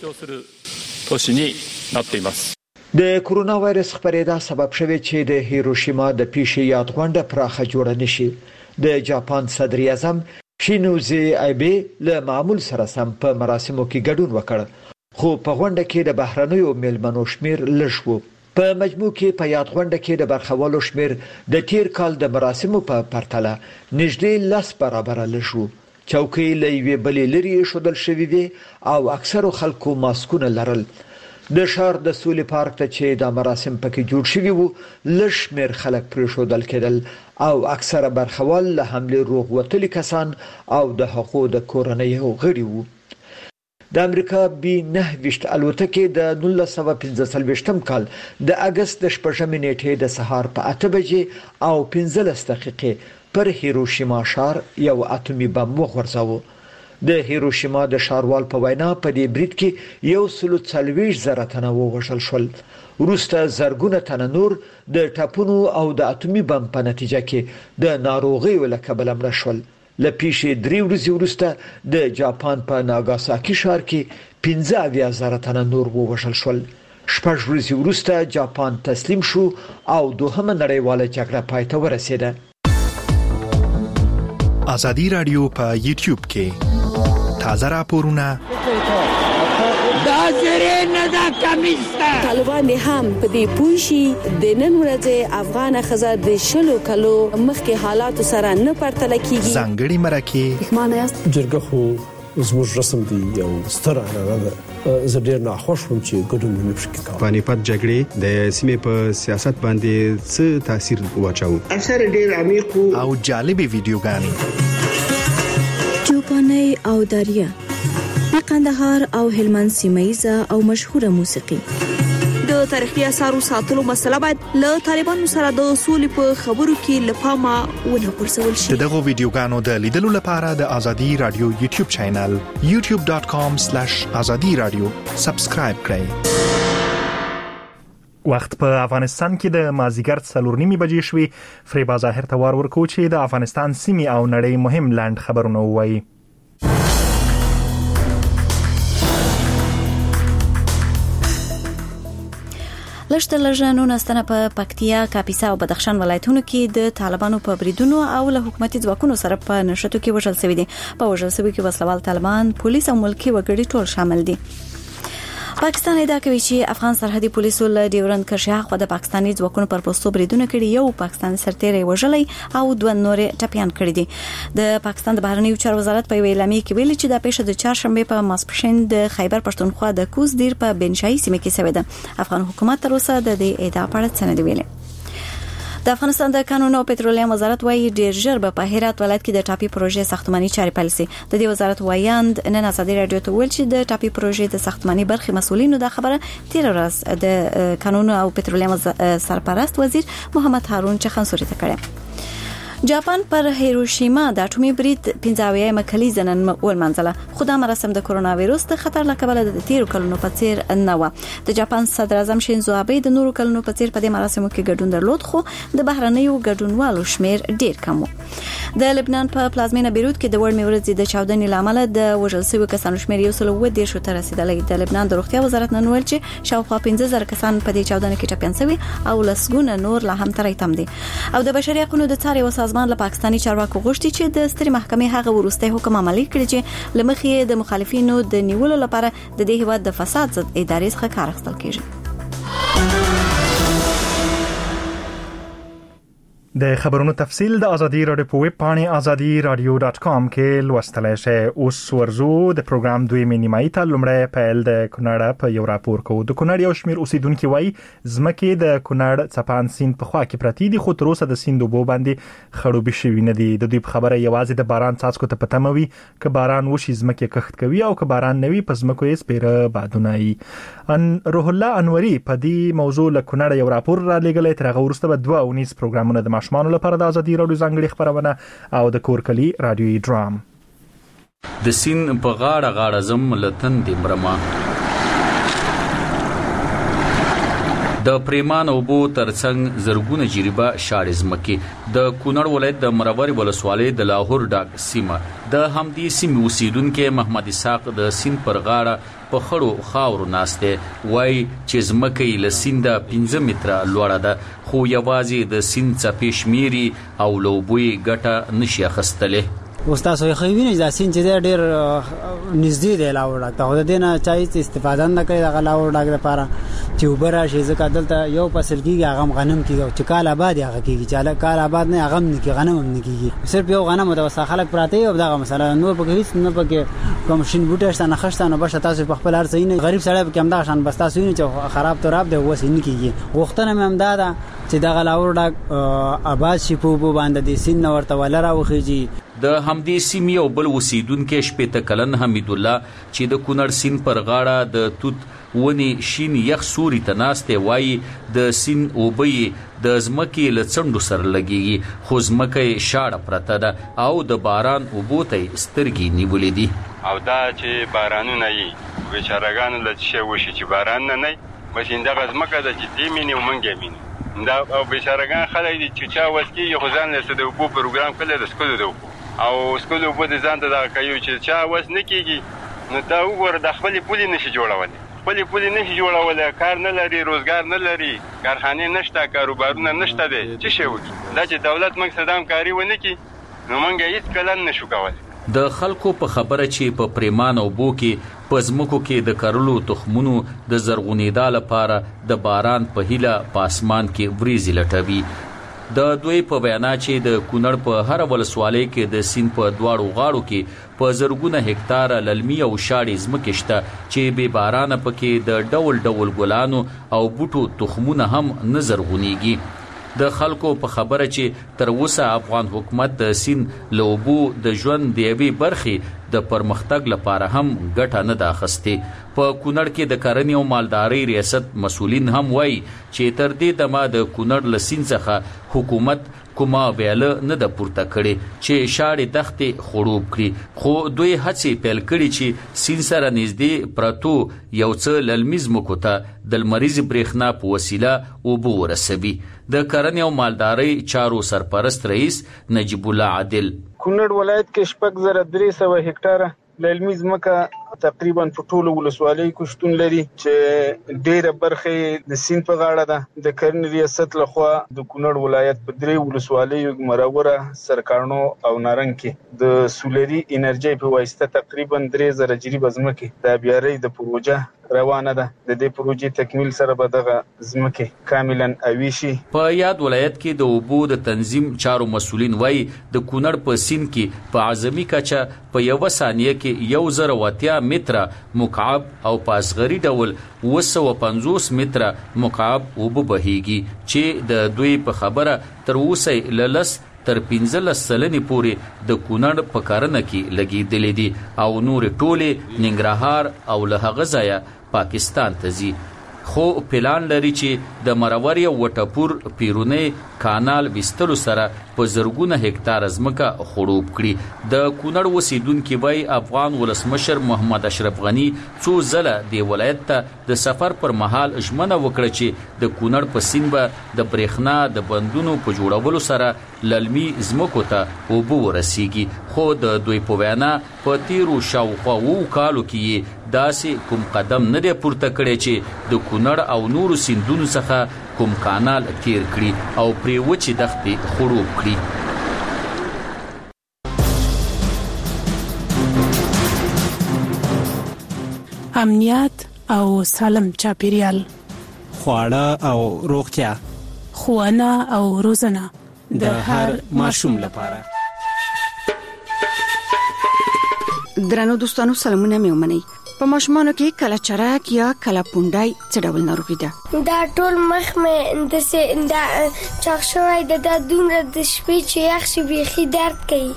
راځي د کورونا وایرس خبرېدا سبب شوی چې د هیروشیما د پیښې یاد غونډه پراخه جوړه نشي د جاپان صدر اعظم شینوزي ایبه له معمول سره سم په مراسمو کې ګډون وکړ خو په غونډه کې د بهرنیو میلمنو شمیر لږ وو په مجموع کې په یاد غونډه کې د برخوالو شمیر د تیر کال د مراسمو په پرتله نږدې 10 برابر لږ وو چوکۍ لوي بلې لري شودل شوی وي او اکثرو خلکو ماسکونه لرل د شهر د سولې پارک ته چې د مراسم پکې جوړ شوی وو لږ میر خلک پرې شودل کېدل او اکثره برخوال له حمله روغ وتلي کسان او د حقوق د کورنۍ غړي وو د امریکا بي 9 الوتکې د 1945 کال د اگست د 15 نیټې د سهار په 8 بجې او 15 دقیقې پر هیروشیما ښار یو اټومي بم وغورځاوه د هیروشیما د ښاروال په وینا په دې برید کې یو سلو 40 زره تنه ووژل شول وروسته زرګونه تنه نور د ټاپونو او د اټومي بم په نتیجه کې د ناروغي ولکبل مړ شول ل پیښې 3 ورځې وروسته د جاپان په ناګاساکي ښار کې 15 زره تنه نور ووژل شول شپږ ورځې وروسته جاپان تسلیم شو او دوهمه نړیواله جګړه پای ته ورسېده ازادي رادیو په یوټیوب کې تازه راپورونه دا زری نه دا کمیسته طالبان هم په دې پوښي د نن ورځې افغان خزر د شلو کلو مخکې حالات سره نه پرتل کیږي ځانګړي مرکه معنی است جرګه خو زموږ رسم دی یو ستر اړه زه ډیر ناخوښ وم چې ګډون نه پکې کاوه پانیپت جګړې د سیمې په سیاست باندې څه تاثیر واچاو اثر ډیر عمیق او جالب ویډیوګانې چوپاني او دریا د قندهار او هلمند سیمایزه او مشهوره موسیقي د تاریخي آثارو ساتلو مسله باید له طالبانو سره د سولې په خبرو کې لپاره ونه غورځول شي. دغه ویډیوګانو د لیدلو لپاره د ازادي رادیو یوټیوب چینل youtube.com/azadi-radio سبسکرایب کړئ. وخت په افغانستان کې د مازیګر 4:30 بجې شوې. فریبا ظاهر توار ورکو چې د افغانستان سیمې او نړۍ مهم لاند خبرونه وایي. لږ نستنه په پکتیا، کاپیسا او بدخشان ولایتونو کې د طالبانو په بریدونو او له حکومتي ځواکونو سره په نشټو کې وژل شوی دي. په وژل شوی کې وسلوال طالبان، پولیس او ملکی وګړي ټول شامل دي. پاکستان ادعا کوي چې افغان سرحدي پولیسو له ډیورند کرښې خوا د پاکستاني ځواکونو پر پوسټو بریدونه کړي. یو پاکستاني سرتیری وژلی او 2 نور ټپيان کړي دي. د پاکستان د بهرنیو چارو وزارت په اعلامیه کې ویلي چې د پیښه د چهارشنبه په ماسپښین د خیبر پښتونخوا د کوز دیر په بنشاهي سیمه کې شوې ده. افغان حکومت تر اوسه د دې ادعا په اړه څه نه دی ویلي. د افغانستان د کانونو او پټرولیم وزارت وايي ډیر ژر به په هرات ولایت کې د ټاپي پروژې ساختماني چارې پیل شي. د دې وزارت وایاند نن ازادي رادیو ته ویل چې د ټاپي پروژې د ساختماني برخې مسولینو د خبره تیر ورځ د کانونو او پټرولیم سرپرست وزیر محمد هارون چخانسوري ته کړه. جاپان پر هیروشیما د اټومي برید 15 کلیزه نن ولمنځله. خو دا مراسم د کرونا وایروس د خطر له کبله د تیر کلونو په څیر نه و. د جاپان صدر اعظم شینزو آبه د نورو کلونو په څیر په دې مراسمو کې ګډون درلود، خو د بهرنیو ګډونوالو شمیر ډیر کم و. د لبنان په پلازمینه بیروت کې د وړمې ورځې د چاودنې لامل د وژل شویو کسانو شمیر 110 ته رسیدلی. د لبنان د روغتیا وزارت نن ویل چې شاوخوا 15000 کسان په دې چاودنه کې ټپيان شوي او لسګونه نور لا هم ترې تم دي. او د بشري حقوقو د څاري سازمان له پاکستاني چارواکو غوښتي چې د سترې محکمې هغه وروستي حکم عملي کړي چې لمخې د مخالفینو د نیولو لپاره د دې هیواد د فساد ضد ادارې څخه کار اخیستل کیږي. د خبرونو تفصیل د ازادي رادیو په ویب پاڼې azadi-radio.com کې لوستلای شئ. اوس ورزو د پروګرام دویمې نیمایي ته لومړی پیل د کونړ په یو راپور کوو. د کونړ یو شمیر اوسیدونکو وایي ځمکې د کونړ چپان سیند په خوا کې پرتی دي، خو تر اوسه د سیند وبو باندې خړوبې شوي نه دي. د دوی په خبره یوازې د باران څاڅکو ته پته موي ک باران وشي ځمکې کښت کوي او ک باران نوي په ځمکو یې سپیره بادونه ای. ان روح الله انوري په دې موضوع له کونړ یو راپور را لګلې. تر هغه وروسته به 2 پروګرامونه د ماشومانو لپاره د ازادي رادیو ځانګړي خبرونه او د کورکلي رادیوي ډرام. د سین په غاړه زم لتن د مرما د پریمان او بو ترڅنګ زرګونه جریبه شارزمکي د کونړ ولایت د مروري ولسوالۍ د لاهور ډاک سیمه د همدې سیمې اوسیدونکو محمد اسحاق د سین پر غاړه په خړو خاورو ناشته وای چې زمکه له سیند 15 متره لوړه ده، خو یوازې د سیند څپې شمیري او لوبوي ګټه نشي اخستله. استاد خوینه د سین چې ډېر نږدې دی لاور ډاک ته د دینه چای استفاده نه کوي د لاور ډاک لپاره چې وبره شي ځکه دلته یو فصل کېږي هغه غنم کېږي چې کال آباد هغه کېږي چې کال آباد نه هغه نه کېږي غنم نه کېږي صرف یو غنم د وسه خلک پراته او دغه مثلا نور په هیڅ نه پکې کوم شین بوټه شته نه خشته نه بشه تاسو په خپل ارزه نه غریب سړی په کم دا شان بس تاسو نه چې خراب تراب دی وسه نه کېږي وختونه مې امداده چې دغه لاور ډاک آباد شي په باندې د سین ورته ولر او خيږي. د همدې سیمې او بل اوسیدونکو شپته کلن حمید الله چې د کونړ سین پر غاړه د توت ونی شین یخ سوري تناسته وای د سین او بې د زمکه لڅندو سر لګيږي، خو زمکه شاړه پرته ده او د باران او بوته سترګي نیولې دي. او دا چې بارانونه یې بیچارهګانو لچې وشي چې باران نه نه بس اندغه زمکه د چې دیمینه ومنګه مين دا او بیچارهګان خلک دي چې چا وسکی یو ځان له سده وبو پروګرام کله د سکولو دو او سکولو په دې ځان ته دا کوي چې چا وس نه کیږي نو دا وګوره د خپل پولی نشي جوړول، خپل پولی نشي جوړول، کار نه لري، روزګار نه لري، کارخانه نشته، کاروبارونه نشته دي چې شي وږي دا چې دولت موږ صدام کاری ونه کی نو موږ هیڅ کلن نشو کولای. د خلکو په خبره چې په پریمان او بو کې پزمکو کې د کرلو تخمونو د زرغونیدا لپاره د باران په هیله پاسمان کې وریځي لټوي. د دوی په بیان چې د کونړ په هر ولسوالۍ کې د سین په دواړو غاړو کې په زرګونه هکتار للمي او شاړې ځمکې شته چې به باران پکې د ډول ډول ګلانو او بوټو تخمونه هم نه زرغونیږي. د خلکو په خبره چې تر اوسه افغان حکومت د سین لوبو د ژوند دی وی برخي د پرمختګ لپاره هم ګټه نه ده اخیستې. په کونړ کې د کرنې او مالدارۍ ریاست مسؤلین هم وایي چې تر دې دمه د کونړ له سیند څخه حکومت کومه ویله نه ده پورته کړې چې شاړې دښتې خړوب کړي، خو دوی هڅې پیل کړي چې سیند سره نږدې پرتو یو څه للمي ځمکو ته د لمریزې برېښنا په وسیله اوبه ورسوي. د کرنې او مالدارۍ چارو سرپرست رئیس نجیب الله عادل: کونړ ولایت کې 6300 هکټاره للمي ځمکه تقریبا په ټولو ولسوالیو کې شتون لري چې ډېره برخه د سیند په غاړه ده. د کرنې ریاست لخوا د کونړ ولایت په 3 ولسوالیو مروره، سرکاڼو او نارنګ کې د سولري انرژي په واسطه تقریبا 3000 جریبه ځمکه د بیارۍ د پروژه روانه ده. د دې پروژې تکمیل سره به دغه ځمکه کاملا اویشي. په یاد ولایت کې د اوبو د تنظیم چارو مسؤلین وایي د کونړ په سیند کې په اعظمي کچه په یو ثانیه کې 1080 متره مکعب او په اصغري ډول 250 متره مکعب اوبه بهیږي چې د دوی په خبره تر اوسه للس تر 15 سلنې پورې د کونړ په کارنه کې لګیدلې دي او نور ټوله ننګرهار او له هغه ځایه پاکستان ته ځي. خو پلان لري چې د مروري او وټپور پیرونی کانال وستلو سره په زرګونه هکتار ځمکه خړوب کړي. د کونړ اوسیدونکي وایي افغان ولسمشر محمد اشرف غني څو ځله د ولایت ته د سفر پر مهال ژمنه وکړه چې د کونړ په سیند به د برېښنا د بندونو په جوړولو سره للمي ځمکو ته اوبه ورسیږي، خو د دوی په وینا په تیرو شاوخوا 2 کالو کې داسې کوم قدم نه دی پورته کړی چې د کونړ او نورو سیندونو څخه کوم کانال تیر کړي او پرې وچې دښتې خړوب کړي. امنیت او سالم چاپیریال، خواړه او روغتیا، ښوونه او روزنه د هر ماشوم لپاره. درنو دوستانو سلامونه مې ومنئ. په ماشومانو کې کله چرک یا کله پونډای څه ډول ناروغي ده؟ دا ټول مخ مې د چاق شوی د دومره د شپې چې یخ شي بیخي درد کوي.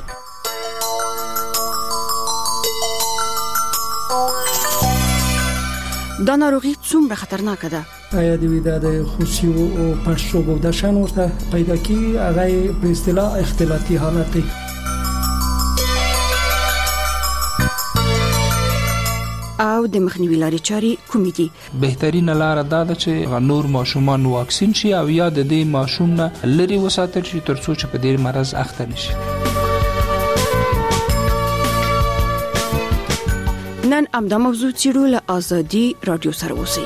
دا ناروغي څومره خطرناکه ده؟ آیا د ویدا د خوسی او پړسوب او د شان ورته پیدا کی هغه په اصطلاح اختلاطي حالت دی. او د مخنیوي لارې چارې کومې دي؟ بهترینه لار دا ده چې نور ماشومان واکسین شي او یا د دې ماشوم نه لري وساتل شي تر څو چې په دې مرض اخته نشي. نن امدا موضوع چیرو له آزادي رادیو سره اوسئ.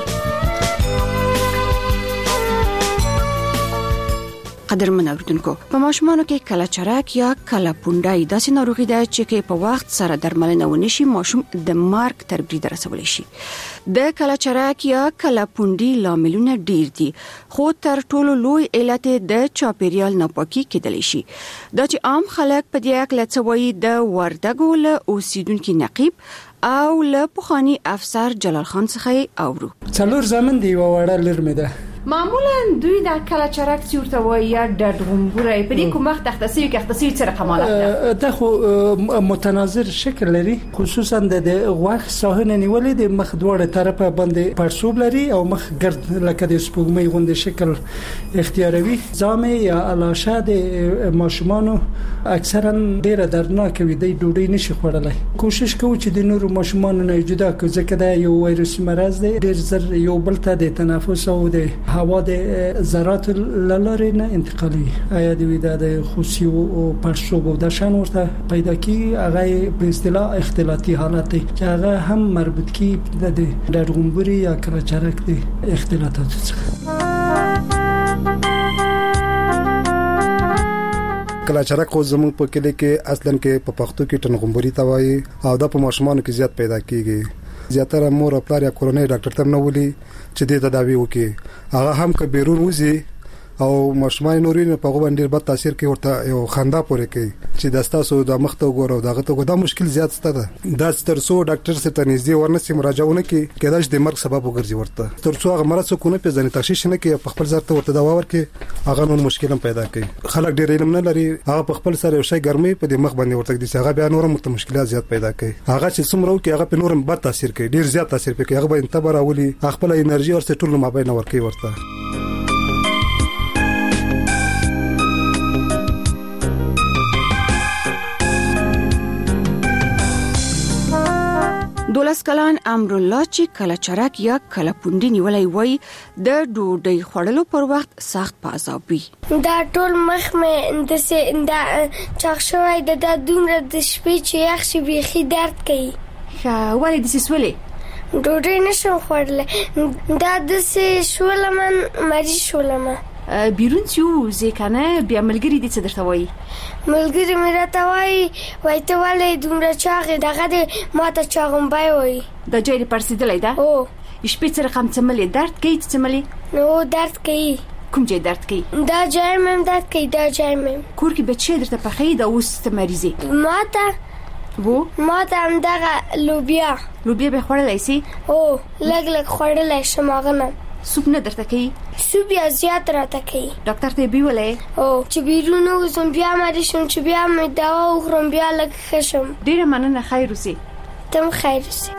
قدرمن اوریدونکو، په ماشومانو کې کله چرک یا کله پونډای داسې ناروغي ده چې په وخت سره درملنه ونشي ماشوم د مرګ تر برید رسولی شي. د کله چرک یا کله پونډي لاملونه ډیر دي، خو تر ټولو لوی علت د چاپیریال ناپاکي کېدلی شي. دا چې عام خلک په دې اړه څه وایي د وردګو له اوسیدونکو نقیب او له پخوانی افسر جلال خان څخه اورو. څلور زمن دی وړه لرمه ده. معمولا دوی د کله چرک چورته وای یا د غومبورای په دې کوم وخت تختصی کې سره کمالات ده. دا خو متناظر شکل لري، خصوصا د غوښ ساحنه نیولې د مخ دوړه طرفه باندې پړسوب لري او مخ ګرد لکه د سپوږمۍ غوندې شکل اختیاروي. زامه یا الاشه د ماشومانو اکثرا ډیره دردناک وي، د ډوډۍ نشي خوړلای. کوشش کوو چې د نورو ماشومانو نه جدا کړو ځکه دا یو وایرسي مرض دی، ډیر زر یو بل ته د تنفس او د هوا د ذرات لارې نه انتقالي. آیا د ویدا د خوسی او پړسوب او د شان ورته پیدا کی هغه په اصطلاح اختلاطي حالت دی چې هغه هم مربوط کی د غومبوري یا کله چرک دی اختلاطات څخه. کله چرک خو زموږ په کلی کې اصلا کې په پښتو کې ټنغومبوري ته وایي او دا په ماشومانو کې زیات پیدا کیږي. زیاتره مور او پلار یا کورنۍ ډاکټر ته نه ولي چې دې تداوی وکړي. هغه هم که بیرون وځي او ماشومان نورین په غو باندې بد تاثیر کوي ورته یو خندا پورې کوي چې دستاسو د مخ ته وګورو دغه ته دا مشکل زیات ستده دا ترڅو ډاکټر سره تنځي ورنسي مراجعونه کوي کله چې د مرګ سبب وګرځي ورته ترڅو هغه مرض کو نه پیژني تشخیص نه کوي په خپل ځای ورته دوا ورکي هغه نور مشکل هم پیدا کوي خلک ډېر علم نه لري هغه په خپل سره یو شی ګرمي په دې مخ باندې ورته دي هغه بیا نور هم مشکلات زیات پیدا کوي هغه چې څومره کوي هغه په نور هم بد تاثیر کوي ډېر زیات تاثیر کوي هغه به انتبار اولي خپل انرژي ورته ټول مابین ورکي ورته دولس کلان امرالله چې کله چرک یا کله پوندې نیولای وای د ډوډۍ خوړلو پر وخت سخت پازابي دا ټول مخ مې د چاغ شوی د دومره د شپې چې یخ شي بيخي درد کوي ولې د سولې ډوډۍ نشم خوړل دا د شولمن مریض شولم بیرون یو ځکه بیا ملګری دي څه درته وایي ملګری مې راته وایي ته ولې دومره چاغې دغه دې ماته چاغمبای وایي د جای پرسیدلې ده او شپې سره قم څملې درد کوي څملې نو درد کوي کوم ځای درد کوي دا ځای مې درد کوي دا ځای مې کور کې بچی درته پخې دا اوس ته مریضي ماته هم دغه لوبیا به خوړلای سي او لګ خوړلای شم هغه نه سوپ نه درته کوي سوپ بیا زیات راته کوي ډاکټر ته بیولې او چې بیرونو زم بیا مې شم چې بیا مې دوا وخورم بیا لګ خشم ډیره مننه خیر وسی تم خیر وسی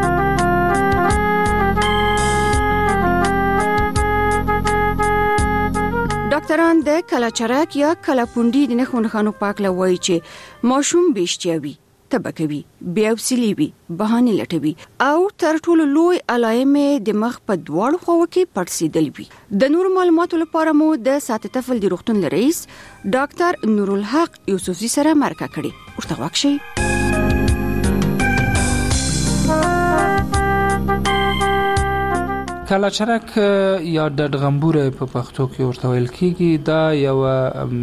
ډاکټران د کلاچرک یا کلاپونډي د نخونخانو پاکله وایي چې ماشوم بيشتيوي تبکوي بیاوسلی وي بهانه لټوي او تر ټولو لوی علائم د مخ په دواړو خواو کې پړسیدل وي د نور معلوماتو لپاره مو د ساتي طفل د روغتون رئیس ډاکټر نورالحق یوسفزي سره مرکه کړې ورته واکشي کلاچرک یا ډډغمبوره په پښتو کې ورته ویل کیږي دا یو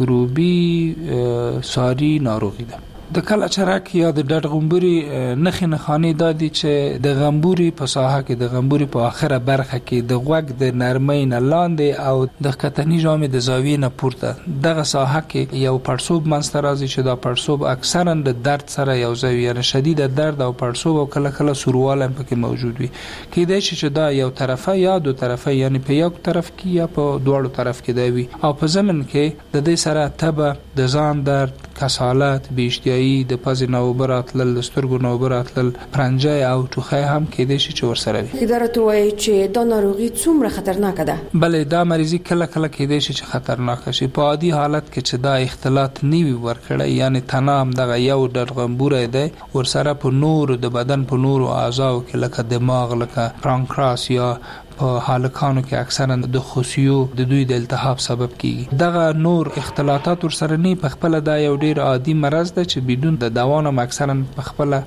میکروبي ساري ناروغي ده د کلاچرک یا د ډډغمبوري نخنه خاني دادي چې د غمبوري په ساحه کې د غمبوري په اخره برخه کې د غوږ د نرمۍ نه لاندې او د کتنی جامې د زاویې نه پورته دغه ساحه کې یو پړسوب منځ راځي چې دا پړسوب اکثرا د درد سره یو ځای یعنی شدید درد او پړسوب او کله کله سورواله پکې موجود وي کېدای شي چې دا یو طرفه یا دو طرفه یعنی په یو طرف کې یا په دوړو طرف کې دی وي او په ضمن کې د دې سره تبه د ځان درد کسالت بیشتیایی د پزې نوبرات لل سترګو نوبرات لل پرنجای او ټوخی هم کېدای شي چې ورسره وي اداره وایي چې دا ناروغي څومره خطرناکه ده بلې دا مریضي کله کله کېدای شي چې خطرناک شي په عادي حالت کې چې دا اختلاط نیوي ورکړی یعنی تنام دغه یو ډډغمبوره دی ورسره په نور د بدن په نور اعضاء کې لکه دماغ لکه پانکراس یا په حالکانو کې اکثرا د خصیو د دوی د التهاب سبب کیږي دغه نور اختلاطات ورسره نه په خپل دا یو ډیر عادي مرض ده چې بدون د دوا نه اکثرا په خپل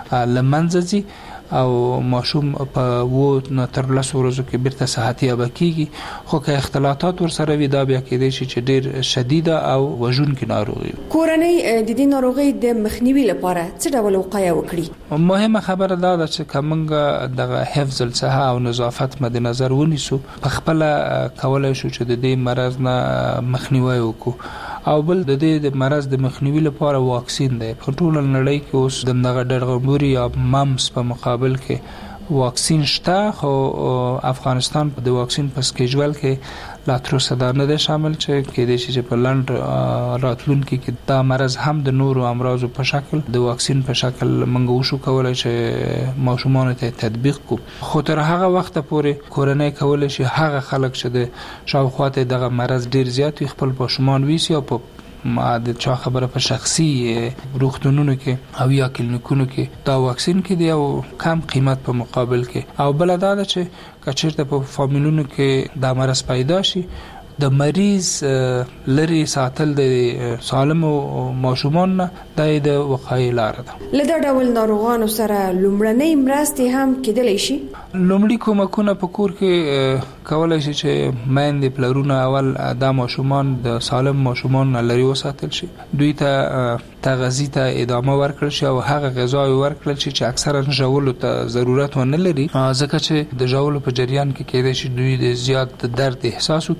لمنځي او ماشوم په وو نه تر 10 ورځې کې بیرته صحتي ابکیږي خو که اختلاطات ورسره وي دا بیا کېدای شي چې ډیر شدیده او وژونکې ناروغي کورنۍ د دې ناروغي د مخنیوي لپاره څه ډول وقایه وکړي مهمه خبره دا ده چې کومه دغه حفظ الصحه او نظافت مد نظر ونیسو په خپل کولای شو چې د دې مرض نه مخنیوي وکړو او بل د دې مرض د مخنیوي لپاره واکسین دی په ټول نړۍ کې اوس د دغه ډډغمبوري یا ممس په مقابل کې واکسین شته خو افغانستان په د واکسین په سکیجول کې لا تر اوسه دا نه شامل چې کېدای شي چې په لند راتلونکي کې دا مرض هم د نورو امراضو په شکل د واکسین په شکل منغو شو کولای چې ماشومان ته تطبیق کو خو تر هغه وخت پورې کورنۍ کولای شي هغه خلک چې د شاوخواته دغه مرض ډیر زیات خپل ماشومان ویسي او په ما د چا خبره په شخصي روغتونونو کې او یا کلینیکونو کې دا واکسین کې دی او کم قیمت په مقابل کې او بل دا چې کچېرته په فامیلونو کې دا مرض پیدا شي د مریض لري ساتل د سالم ماشومان د وقایې لار ده لدا ډول ناروغانو سره لومړنۍ مرستې هم کېدلی شي لومړی کومکونه په کور کې کولای شي چې مېندې پلرونه اول د ماشومان د سالم ماشومان لري وساتل شي دوی ته تغذیه ته ادامه ورکړل شي او هغه غذاوي ورکړل شي چې اکثرا ژولو ته ضرورت ونه لري ځکه چې د ژولو په جریان کې کېدای شي دوی د زیات درد احساس وکړي او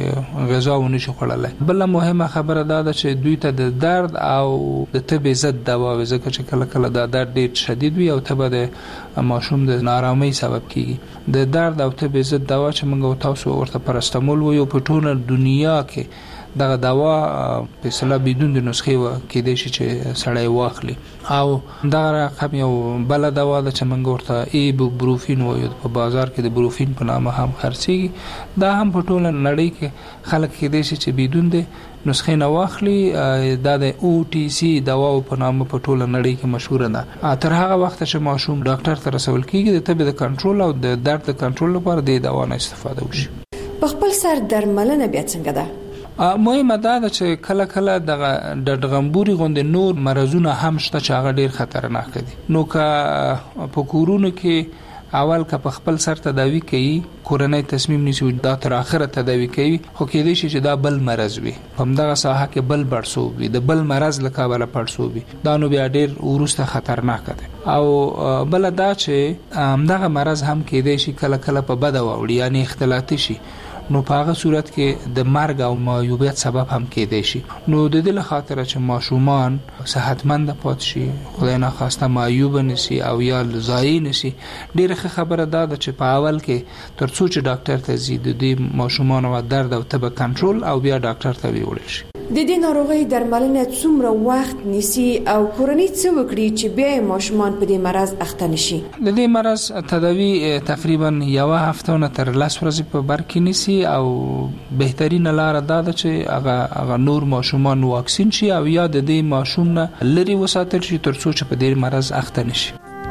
غذا ونه شي خوړلای. بل مهمه خبره دا ده چې دوی ته د درد او د تبې ضد دوا ځکه چې کله کله دا درد ډیر شدید وي او تبه د ماشوم د نارامۍ سبب کیږي. د درد او تبې ضد دوا چې موږ تاسو ورته پاراسټامول وایو په ټوله دنیا کې دغه دوا په اصطلاح بدون د نسخې و کې د شي چې سړی واخلي او دا رقم یو بل دوا د چې موږ ورته ایبوپروفین وایو په بازار کې د بروفین په نامه هم خرڅيږي. دا هم په ټوله نړۍ کې خلک کې د شي چې بدون د نسخې نه واخلي. دا د او ټي سي دوا په نامه په ټوله نړۍ کې مشهور ده. تر هغه وخت چې ماشوم ډاکټر ته رسول کیږي د تبې د کنټرول او د درد د کنټرول لپاره د دوا نه استفاده وشي. په خپل سر درملنه بیا څنګه ده؟ مهمه ده چې کله کله د ډډغمبوري غوندې نور مرزونه هم شته چې هغه ډیر خطرناک دي. نو که په کورونو کې اول که په خپل سر تداوی کوي کورنۍ تصمیم نیسي دا تر اخره تداوی کوي خو کېدای شي چې دا بل مرز وي په دغه ساحه کې بل پړسوب وي د بل مرز لکه بل پړسوب وي دا نو بیا ډیر ورسته خطرناک دي. او بل دا چې دغه مرز هم کېدای شي کله کله په بد وړي یعنی اختلاطي شي نو په هغه صورت کې د مرګ او معیوبیت سبب هم کېدای شي. نو د دې لخاطر چې ماشومان صحتمند پات شي خدای نه خواسته معیوب نشي او یا ضایع نشي ډیره خبره ده چې په اول کې تر څو چې ډاکټر ته زی د دې ماشومان او درد او تب کنټرول او بیا ډاکټر ته ویول شي. د دې ناروغي درملنه څومره وخت نیسي او کورنۍ څه وکړي چې بیا ماشومان په دې مرز اخته نشي؟ د دې مرز تداوی تقریبا یو هفته نه تر 10 ورځې په بر کې نیسي او بهترین لار دا ده چې هغه نور ماشومان واکسین شي او یا د دې ماشوم نه لري وساتل شي تر څو چې په دې مرز اخته نشي.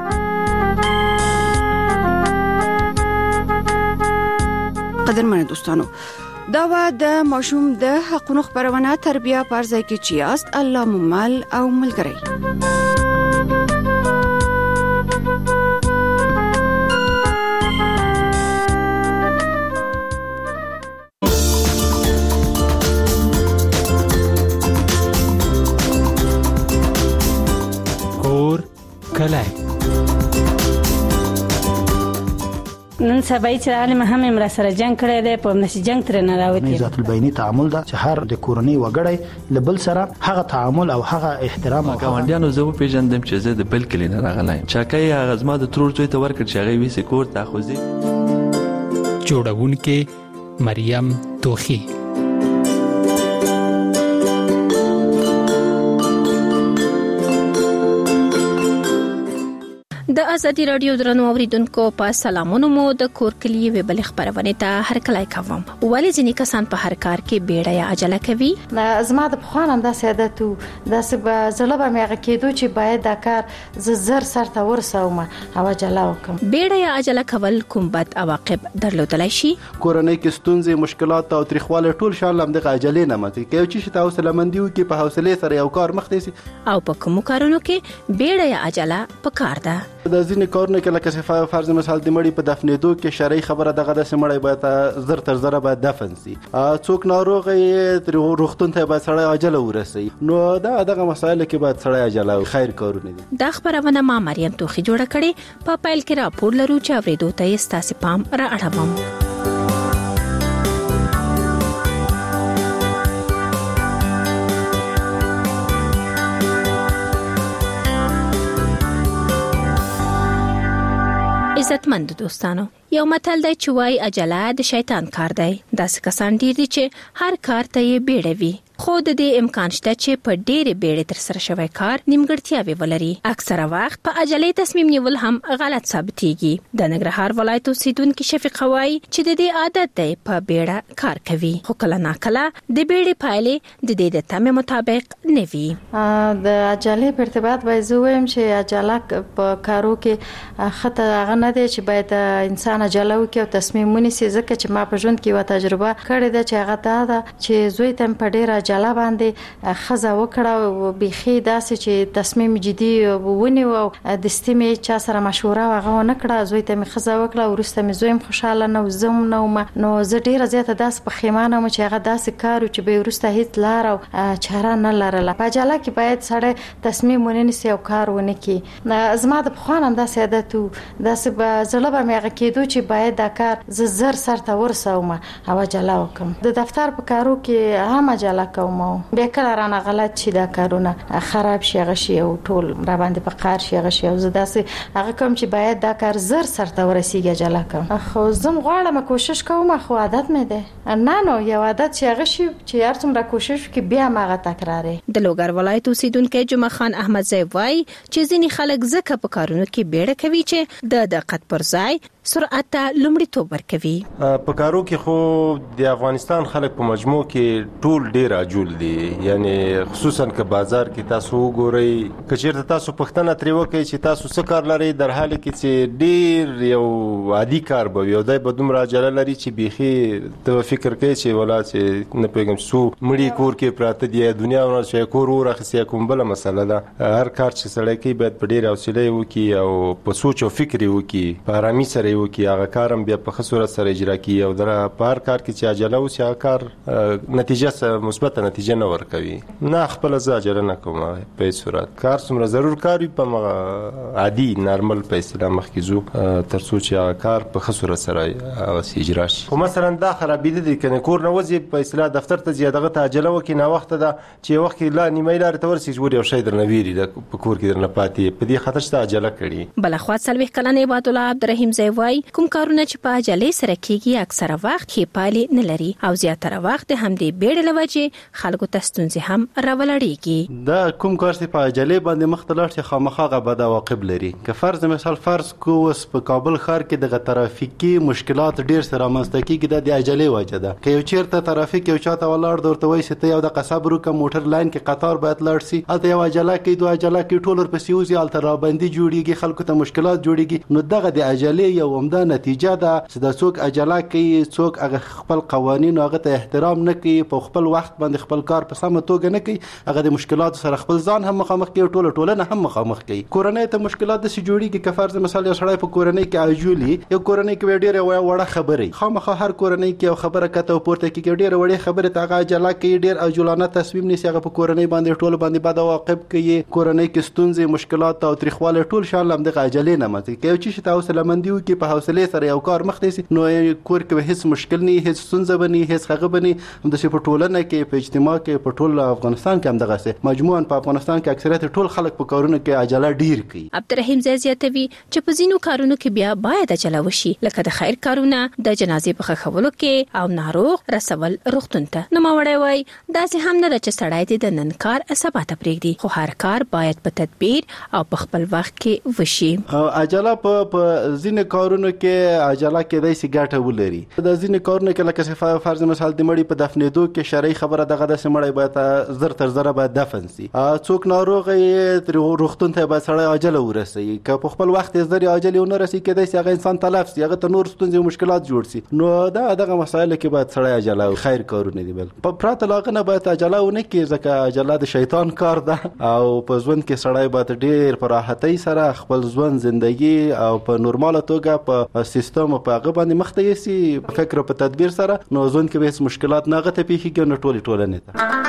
قدرمن دوستانو دا و د ماشوم د حقونو خبرونه تربیه پر ځای کې چیاست الله ممل او ملګری. کور کلای نن سبا چې عالم هم امر سره جنگ کړی دی په نشي جنگ تر نه راوتی. ذات البینی تعامل دا چې هر د کورنۍ وګړي لبل سره هغه تعامل او هغه احترام او ګاونډیانو زه په پیژندم چې زه د بل کلی نه راغلایم چاکای هغه زما د ترور څوی ته ورکړ چې هغه وی سکور تاخذي جوړونکې مریم توخی. د ازادي رادیو درنو اوریدونکو په سلامونو مو د کور کلی ویبل خبرونه ته هر کله کوم. ولې ځینې کسان په هر کار کې بیړه یا عجله کوي؟ زما د بخوانم د سیادتو د سبا زلبه مېغه کېدو چې باید دا کار زر سرته ورسوم او عجله وکم. بیړه یا عجله کول کوم بد عواقب درلودلای شي؟ کورنۍ کې ستونزې مشکلات او تریخواله ټول شامل هم د عجلې نه ماتي کوي چې تاسو لمندیو کې په حوصله سره یو کار مخ نیسي او په کوم کارونو کې بیړه یا عجله پکار ده. د ځینې کارونه کې لکه صفه فرض مثال د مړي په دفنېدو کې شرعي خبره دغه د سمړی باید زر تر زر باید دفن سي. څوک ناروغ یې روغتون ته باید سړی عجله ورسي نو دغه مسایل کې باید سړی عجله خیر کارونه دي. دا خبرونه ما مریم توخی جوړه کړې په پایل کې راپور لرو چې اوریدو ته یې ستاسو پام را اړوم. عزتمند دوستانو یو متل دی چې وای عجله د شیطان کار دی. داسې کسان ډیر دي چې هر کار ته یې بیړه وي خو د دې امکان شته چې په ډېرې بیړې تر سره شوی کار نیمګړتیاوې ولري. اکثره وخت په عجلې تصمیم نیول هم غلط ثابتېږي. د ننګرهار ولایت اوسیدونکي شفیقه وایي چې د دې عادت دی په بیړه کار کوي خو کله ناکله د بیړې پایلې د دې د تمې مطابق نه وي. د عجلې په ارتباط باید زه وایم چې عجله په کارو کې خطر هغه نه دی چې باید انسان عجله وکړي او تصمیم ونیسي ځکه چې ما په ژوند کې یو تجربه کړې ده چې هغه دا ده چې زوی ته په ډېر عجله باندې خزه وکړه بيخي داسې چې تصمیم جدي ونیو او د استمې چا سره مشوره وغه نه کړه زوی ته می خزه وکړه ورسته می زویم خوشاله نو زم نو زه ډیره زیاته داس په خیمانه مو چې هغه داسې کارو چې به ورسته هیڅ لار او چاره نه لرله په عجله کې باید سره تصمیم ونیسي او کار ونه کی زما د خوان انداز عادت داسې به زړه به مې کېدو چې باید دا کار زر سرته ورسوم او عجله وکم د دفتر په کارو کې هم عجله کوم بیا کله رانه غلط شي دا کارونه خراب شي غشي او ټول را باندې په قار شي غشي او زه داسې هغه کوم چې باید دا کار زر سرته ورسیږي عجله کوم خو زم غواړم کوشش کوم خو عادت مې ده نه یو عادت چې غشي چې هر څومره کوشش کې بیا ماغه تکراري د لوګر ولایت اوسیدونکو جمعه خان احمد زوی وای چې ځینی خلک زکه په کارونو کې بیړه کوي چې د دقت پر ځای سرعت ته لومړیتوب ورکوي په کارو کې خو د افغانستان خلک په مجموع کې ټول ډیر عجول دي یعنی خصوصا که بازار کې تاسو وګورئ کچېرته تاسو پښتنه تری وکړئ چې تاسو څه کار لري در حال کې چې ډیر یو عادي کار به یو دای په دومره عجله لري چې بيخي ته فکر کوي چې ولا چې نه پیغام سو مړی کور کې پراته دی دنیا ورته چې کور ورخصه کوم بل مسله ده هر کار چې سړی کوي باید په ډیر حوصله وکړي او په سوچ او فکر وکړي په آرامي سره وکړي هغه کارم بیا په خصوص سره اجرا کوي او در په هر کار کې چې عجله او چې کار نتیجه مثبت نتیجه نه ورکوي نه خپل عجله نه کوم په صورت کار څومره ضرور کاری په عادي نارمل په اسلام مخکزو ترڅو چې کار په خصوص سره اجرا شي خو مثلا دا خرابې دي کنه کور نه وځي په اصلاح دفتر ته زیاده ته عجله وکي نه وخت ده چې وخت لا نیمه لار ته ورسې جوړ یو شی درنه ویری د کور کې درنه پاتې په دې خاطر چې عجله کړي بل خو سلوي کلنې عبد الله عبدالرحیم زوی کوم کارونه چې په عجله سره کیږي اکثره وخت کې پالي نه لري او زیاتره وخت هم دې بیړه لوجه خلکو ته ستونزې هم راولړيږي دا کوم کار چې په عجله باندې مختلف چې خامخا بد عواقب لري که فرض مثال فرض کو وس په کابل ښار کې د ترافیکي مشکلات ډیر سره رامنځته کیږي د عجله وجه ده که یو چیرته ترافیک یو چاته ولاړ درته وایي چې ته یو د قصاب روکه موټر لاین کې قطار باید لاړ شي البته یو عجله کې دوه عجله کې ټول ورپسې وځي البته رابندي جوړیږي خلکو ته مشکلات جوړیږي نو دغه د عجله یو عمده نتیجه ده چې د څوک عجله کوي څوک هغه خپل قوانین هغه ته احترام نه کوي په خپل وخت باندې خپل کار په سمه توګه نه کوي هغه د مشکلات سره خپل ځان هم مخامخ کوي ټولنه هم مخامخ کوي کورنۍ ته مشکلات د جوړیږي که فرض مثال یو سړی په کورنۍ کې عجولي یو کورنۍ کې ډیره وړه خبره خامخا هر کورنۍ کې یو خبره کته پورته کې ډیره وړه خبره ته عجله کوي ډیر عجولانه تصمیم نیسي هغه په کورنۍ باندې ټول باندې بد عواقب کوي کورنۍ کې ستونزې مشکلات او تریخواله ټول شامل هم د عجلې نه مته کوي چې تاسو حوصله کې په حوصله سره یو کار مخ ته نو کور کې هیڅ مشکل نه هیڅ ستونزه بني هیڅ هغه بني هم د په ټولنه کې په اجتماع کې په ټول افغانستان کې هم دغه څه مجموعاً په افغانستان کې اکثریت ټول خلک په کارونو کې عجله ډیر کوي عبدالرحیم زیاتوي چې په ځینو کارونو کې بیا باید عجله وشي لکه د خیر کارونه د جنازې په خولو کې او ناروغ رسول روغتون ته نو ماوړی وای داسې هم نه د چې سړی دې د نن کار سبا ته پرېږدي خو هر کار باید په تدبیر او په خپل وخت کې وشي عجله په ځینو کارونو کې عجله کې د سیګاټه ولري د ځینو کارونو کې لکه فرض مثال د مړي په دفنېدو کې شرعي خبره دغه د سمړی باید زر تر زر باید دفن شي څوک ناروغ روغتون ته باید سړی عجله ورسي که په خپل وخت زر عجله ونه رسي کېدای شي هغه انسان تلف شي هغه ته نور ستونزې او مشکلات جوړ شي نو دغه مسایل کې باید سړی عجله خیر کارونه دي بل په پراته لاغه نه باید عجله ونه کې ځکه عجله د شیطان کار ده او په ژوند کې سړی باید ډیر په راحتۍ سره خپل ژوند زندگی او په نورماله توګه په سیستم په هغه باندې مخ ته یسي فکر په تدبیر سره نو ژوند کې به مشکلات نه غته پیښیږي نو ټولنه ته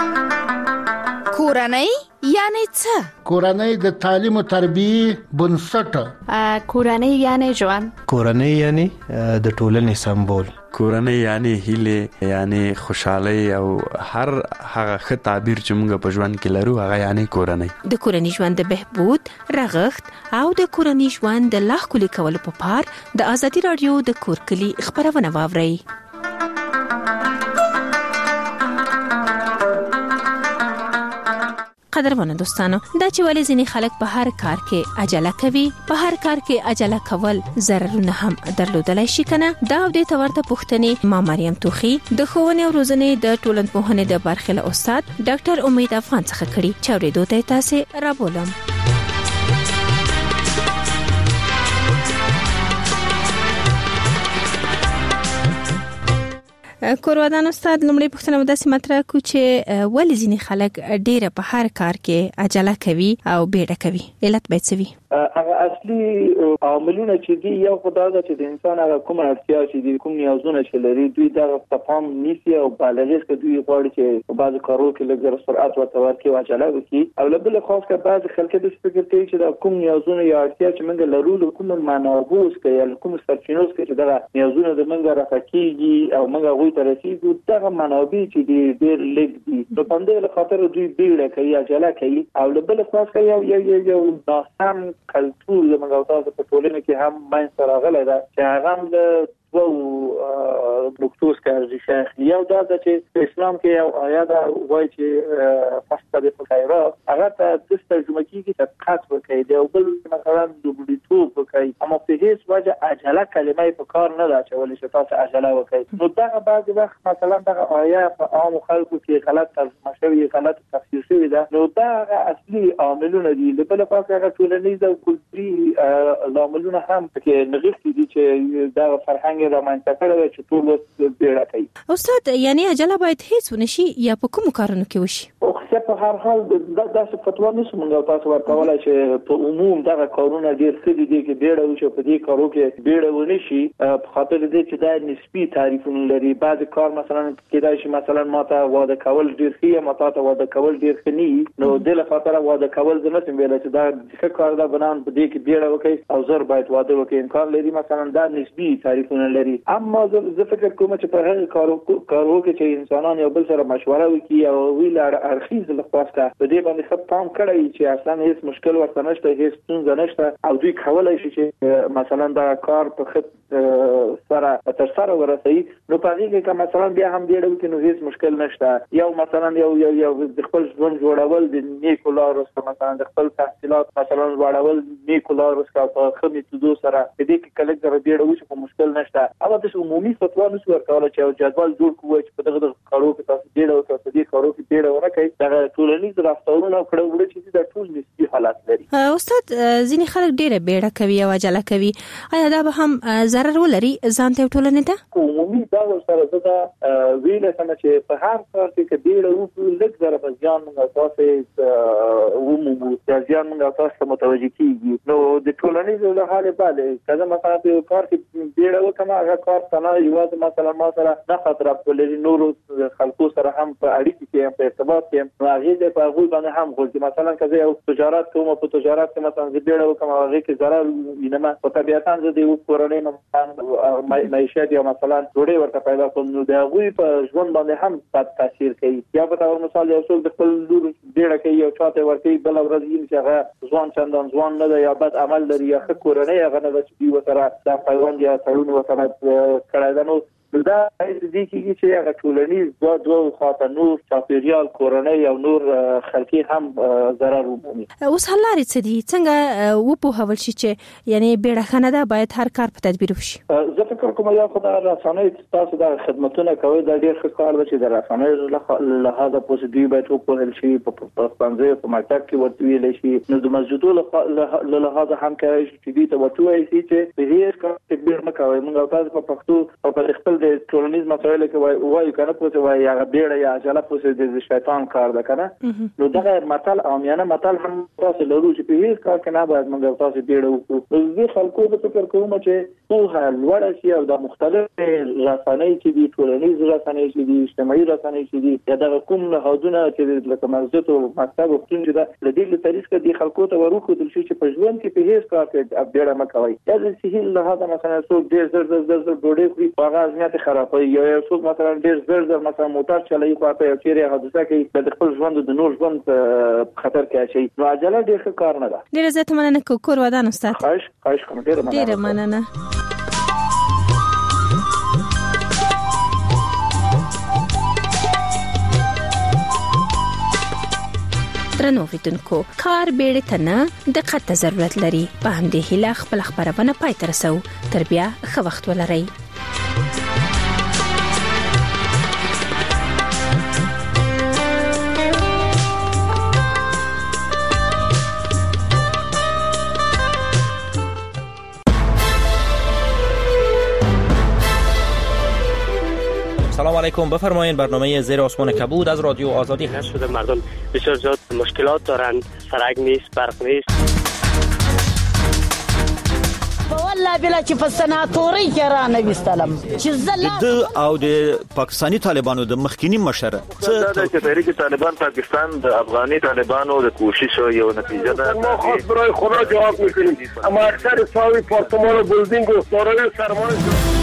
کورنۍ یعنی څه کورنۍ د تعلیم او تربیه بنسټ کورنۍ یعنی ژوند کورنۍ یعنی د ټولنې سمبول کورنۍ یعنی هیله یعنی خوشحالي او هر هغه ښه تعبیر چې موږ په ژوند کې لرو هغه یعنی کورنۍ د کورنۍ ژوند د بهبود رغښت او د کورنۍ ژوند د لا ښکلي کولو په پار د ازادي رادیو د کور کلی خبرونه واورئ قدرمنو دوستانو دا چې ولې ځینې خلک په هر کار کې عجله کوي په هر کار کې عجله کول ضررونه هم درلودلای شي کنه دا د تورته پوښتنې ما مریم توخی د ښوونې او روزنې د ټولنپوهنې د برخې له استاد ډاکټر امید افغان څخه کړي چې اورېدو ته تاسو رابولم کورودان استاد لمړی پوښتنه مداسي مطرح کو چې ولې ځینې خلک ډیره په هر کار کې عجله کوي او بیړه کوي، علت به څه وي؟ هغه اصلي عاملونه چې دي یو خدای دا چې د انسان هغه کوم اړتیا چې دي کوم نیازونه چې لري دوی دا تفاهم نیسي او بالغیس کې دوی غواړي چې په بعض کارو کې لږ سرعت ورته ورکړي او عجله وکړي او بل خاص کر بعض خلک د فکر کوي چې دا کوم نیازونه یا اړتیا چې موږ لرو کوم منابوس کوي یا کوم سرچینوس کې چې دا نیازونه د موږ راکېږي او موږ غوي ته رسیدو دا منابع چې دي ډېر لږ دي نو په دې خاطر دوی بیړه کوي عجله کوي او بل خاص کر یو ناسم کلتور زموږ او تاسو په ټولنه کې هم باندې سره غلې ده چې هغه د او دکتور کاري شیخ یو دا چې اسلام کې یو آیات وایي چې فاستبق الخيرات هغه ته د ترجمه کیږي چې خاص وکړي دی او بل مثلا د بډیتوب وکړي اما په هیڅ وجه عجله کلمه په کار نه ده چې ولې تاسو عجله وکړي نو دا بعض وخت مثلا دا آیات په عام خلکو کې غلط ترجمه شوی غلط تفسیر شوی ده نو دا اصلي عاملونه دي بل پاس هغه ټولنیز او کلتوري عاملونه هم کې نغښتي دي چې دا فرهنګ رامنځته کړی چې ټول بیړه کوي. استاد یعنی عجله باید هیڅ ونشي یا په کوم کارونو کې وشي؟ او څه په هر حال دا څه فتوا نشو موږ تاسو ورکولای چې په عموم دا کارونه ډیر څه دي چې بیړه وشي په دې کارو کې بیړه ونشي په خاطر دې چې دا نسبی تعریفونه لري بعض کار مثلا کېدای شي مثلا ماته واده کول ډیر ښه ماته ته واده کول ډیر ښه نه نو د لپاره واده کول زه نشم ویلای چې دا څه کار دا بنان په دې کې بیړه وکړي او زر باید واده وکړي امکان لري مثلا دا نسبی تعریفونه لري اما زه فکر کوم چې په هغه کارو کې چې انسانان یو بل سره مشوره وکړي او ویل ارخیز لخواسته په دې باندې خپ پام کړی چې اصلا هیڅ مشکل ورته نشته هیڅ ستونزه نشته او دوی کولای شي چې مثلا دا کار په خپ سره تر سره ورسوي نو په دې کې مثلا بیا هم ډېر وکړي نو هیڅ مشکل نشته یو مثلا یو د خپل ژوند جوړول د نیکو لارو سره مثلا د خپل تحصیلات مثلا جوړول نیکو لارو سره په خمې تدو سره دې کې کله ډېر وشي په مشکل نشته او د عمومي فتوا نشو ورکولای چې جدول جوړ کوی چې په دغه کارو کې تاسو ډېر او تاسو دې کارو کې ډېر ورکړئ دا ټولنیز رفتارونه کړو وړي چې دا ټول نسبی حالات لري. استاد ځینې خلک ډېر بیړه کوي او عجله کوي آیا دا به هم ضرر ولري ځان ته ټولنې ته؟ عمومي دا سره دا ویل سم چې په هر کار کې بیړه وکړو لږ ضرر ځان موږ تاسو ومو ځان موږ تاسو متوجه کیږي نو د ټولنیز له حاله باندې کله مثلا په کار کې بیړه وکړه هغه کار څنګه یوازې مثلا ما سره نه خطر خپلې نورو خلکو سره هم په اړیکه کې په ارتباط کې راغی د په غوړ باندې هم غوړي مثلا کله یو تجارت کوم په تجارت کې مثلا بیړه وکم هغه کې ضرر وینم په طبيعتاً زه د کورنۍ نه معیشت یا مثلا جوړې ورته پیدا کوم نو د غوي په ژوند باندې هم بد تاثیر کوي یا په تاسو مثال یو څوک د خپل لور بیړه کوي او چاته ورته بل ورځ یې چې هغه ځوان چندان ځوان نه دی یا بد عمل لري یا کورنۍ هغه نه چې وسره د پیوند یا تړون وسره کړای دا نو دا دې کې چې هغه ټولنیز دوه خاطر نور چاپیریال کورنۍ او نور خلکي هم ضرر ومومي. اوس حل لري څه دي څنګه و په هول شي چې یعنی بیړه خنه ده باید هر کار په تدبیر وشي. زه فکر کوم یا خدای رسانه تاسو د خدماتونه کوي دا ډیر ښه کار دی چې د رسانه له هغه پوسټي باید وکړل شي په پنځه په مکتب کې ورته ویل شي نو د مسجدو له هغه هم کوي چې دې ته وتوي چې په هیڅ کار تدبیر نه کوي موږ تاسو په پښتو او په خپل د ټولنیز مسایل کې وایي کنه پوسه وایي هغه بیړه یا عجله پوسه د شیطان کار ده کنه نو دغه متل عامیانه متل هم تاسو لرو چې په هیڅ کار کې نه باید موږ تاسو بیړه وکړو نو زه خلکو ته فکر کوم چې ټول لوړ شي او د مختلف رسنۍ چې دي ټولنیز رسنۍ چې دي اجتماعي رسنۍ چې دي یا د کوم نهادونه چې لکه مسجد او مکتب او څنګه ده د دې طریق کې د خلکو ته ورکو د شي چې په ژوند کې په هیڅ کار کې بیړه مکوي یا د سهیل له هغه مثلا څوک ډېر زر ډوډۍ خوري هغه ځنه خرابوي یا څوک مثلا ډېر زر مثلا موټر چلایي خواته یو چیرې حادثه کوي د خپل ژوند د نور ژوند خطر کې اچي نو عجله ډېر کار نه ده. ډېر زه ته مننه کور ودان استاد. خواهش کوم ډېر مننه. درنو اوریدونکو کار بیړه ته نه دقت ته ضرورت لري په همدې هیله خپل خبرونه پای ته رسو تر بیا ښه وخت ولرئ. سلام علیکم. بفرمایید. برنامه زیر آسمان کبود از رادیو آزادی هست. شده مردم بسیار زیاد مشکلات دارند، سرک نیست، برق نیست. والله بلا چې په سناتوري کې را نه وستلم چې د او د پاکستانی طالبانو د مخکینی مشر څه چې تحریک طالبان پاکستان د افغاني طالبانو د کوشش یو نتیجه ده. ما خاص برای خدا جواب میکنیم. اما اکثر ساوی پارتمان و بلدینگ و دارای سرمایه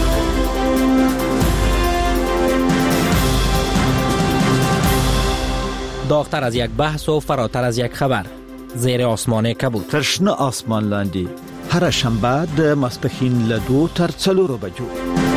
داغتر از یک بحث و فراتر از یک خبر. زیر آسمان کبود. ترشنه آسمان لاندی هر شنبه د ماسپښین له 2 تر 4 بجو.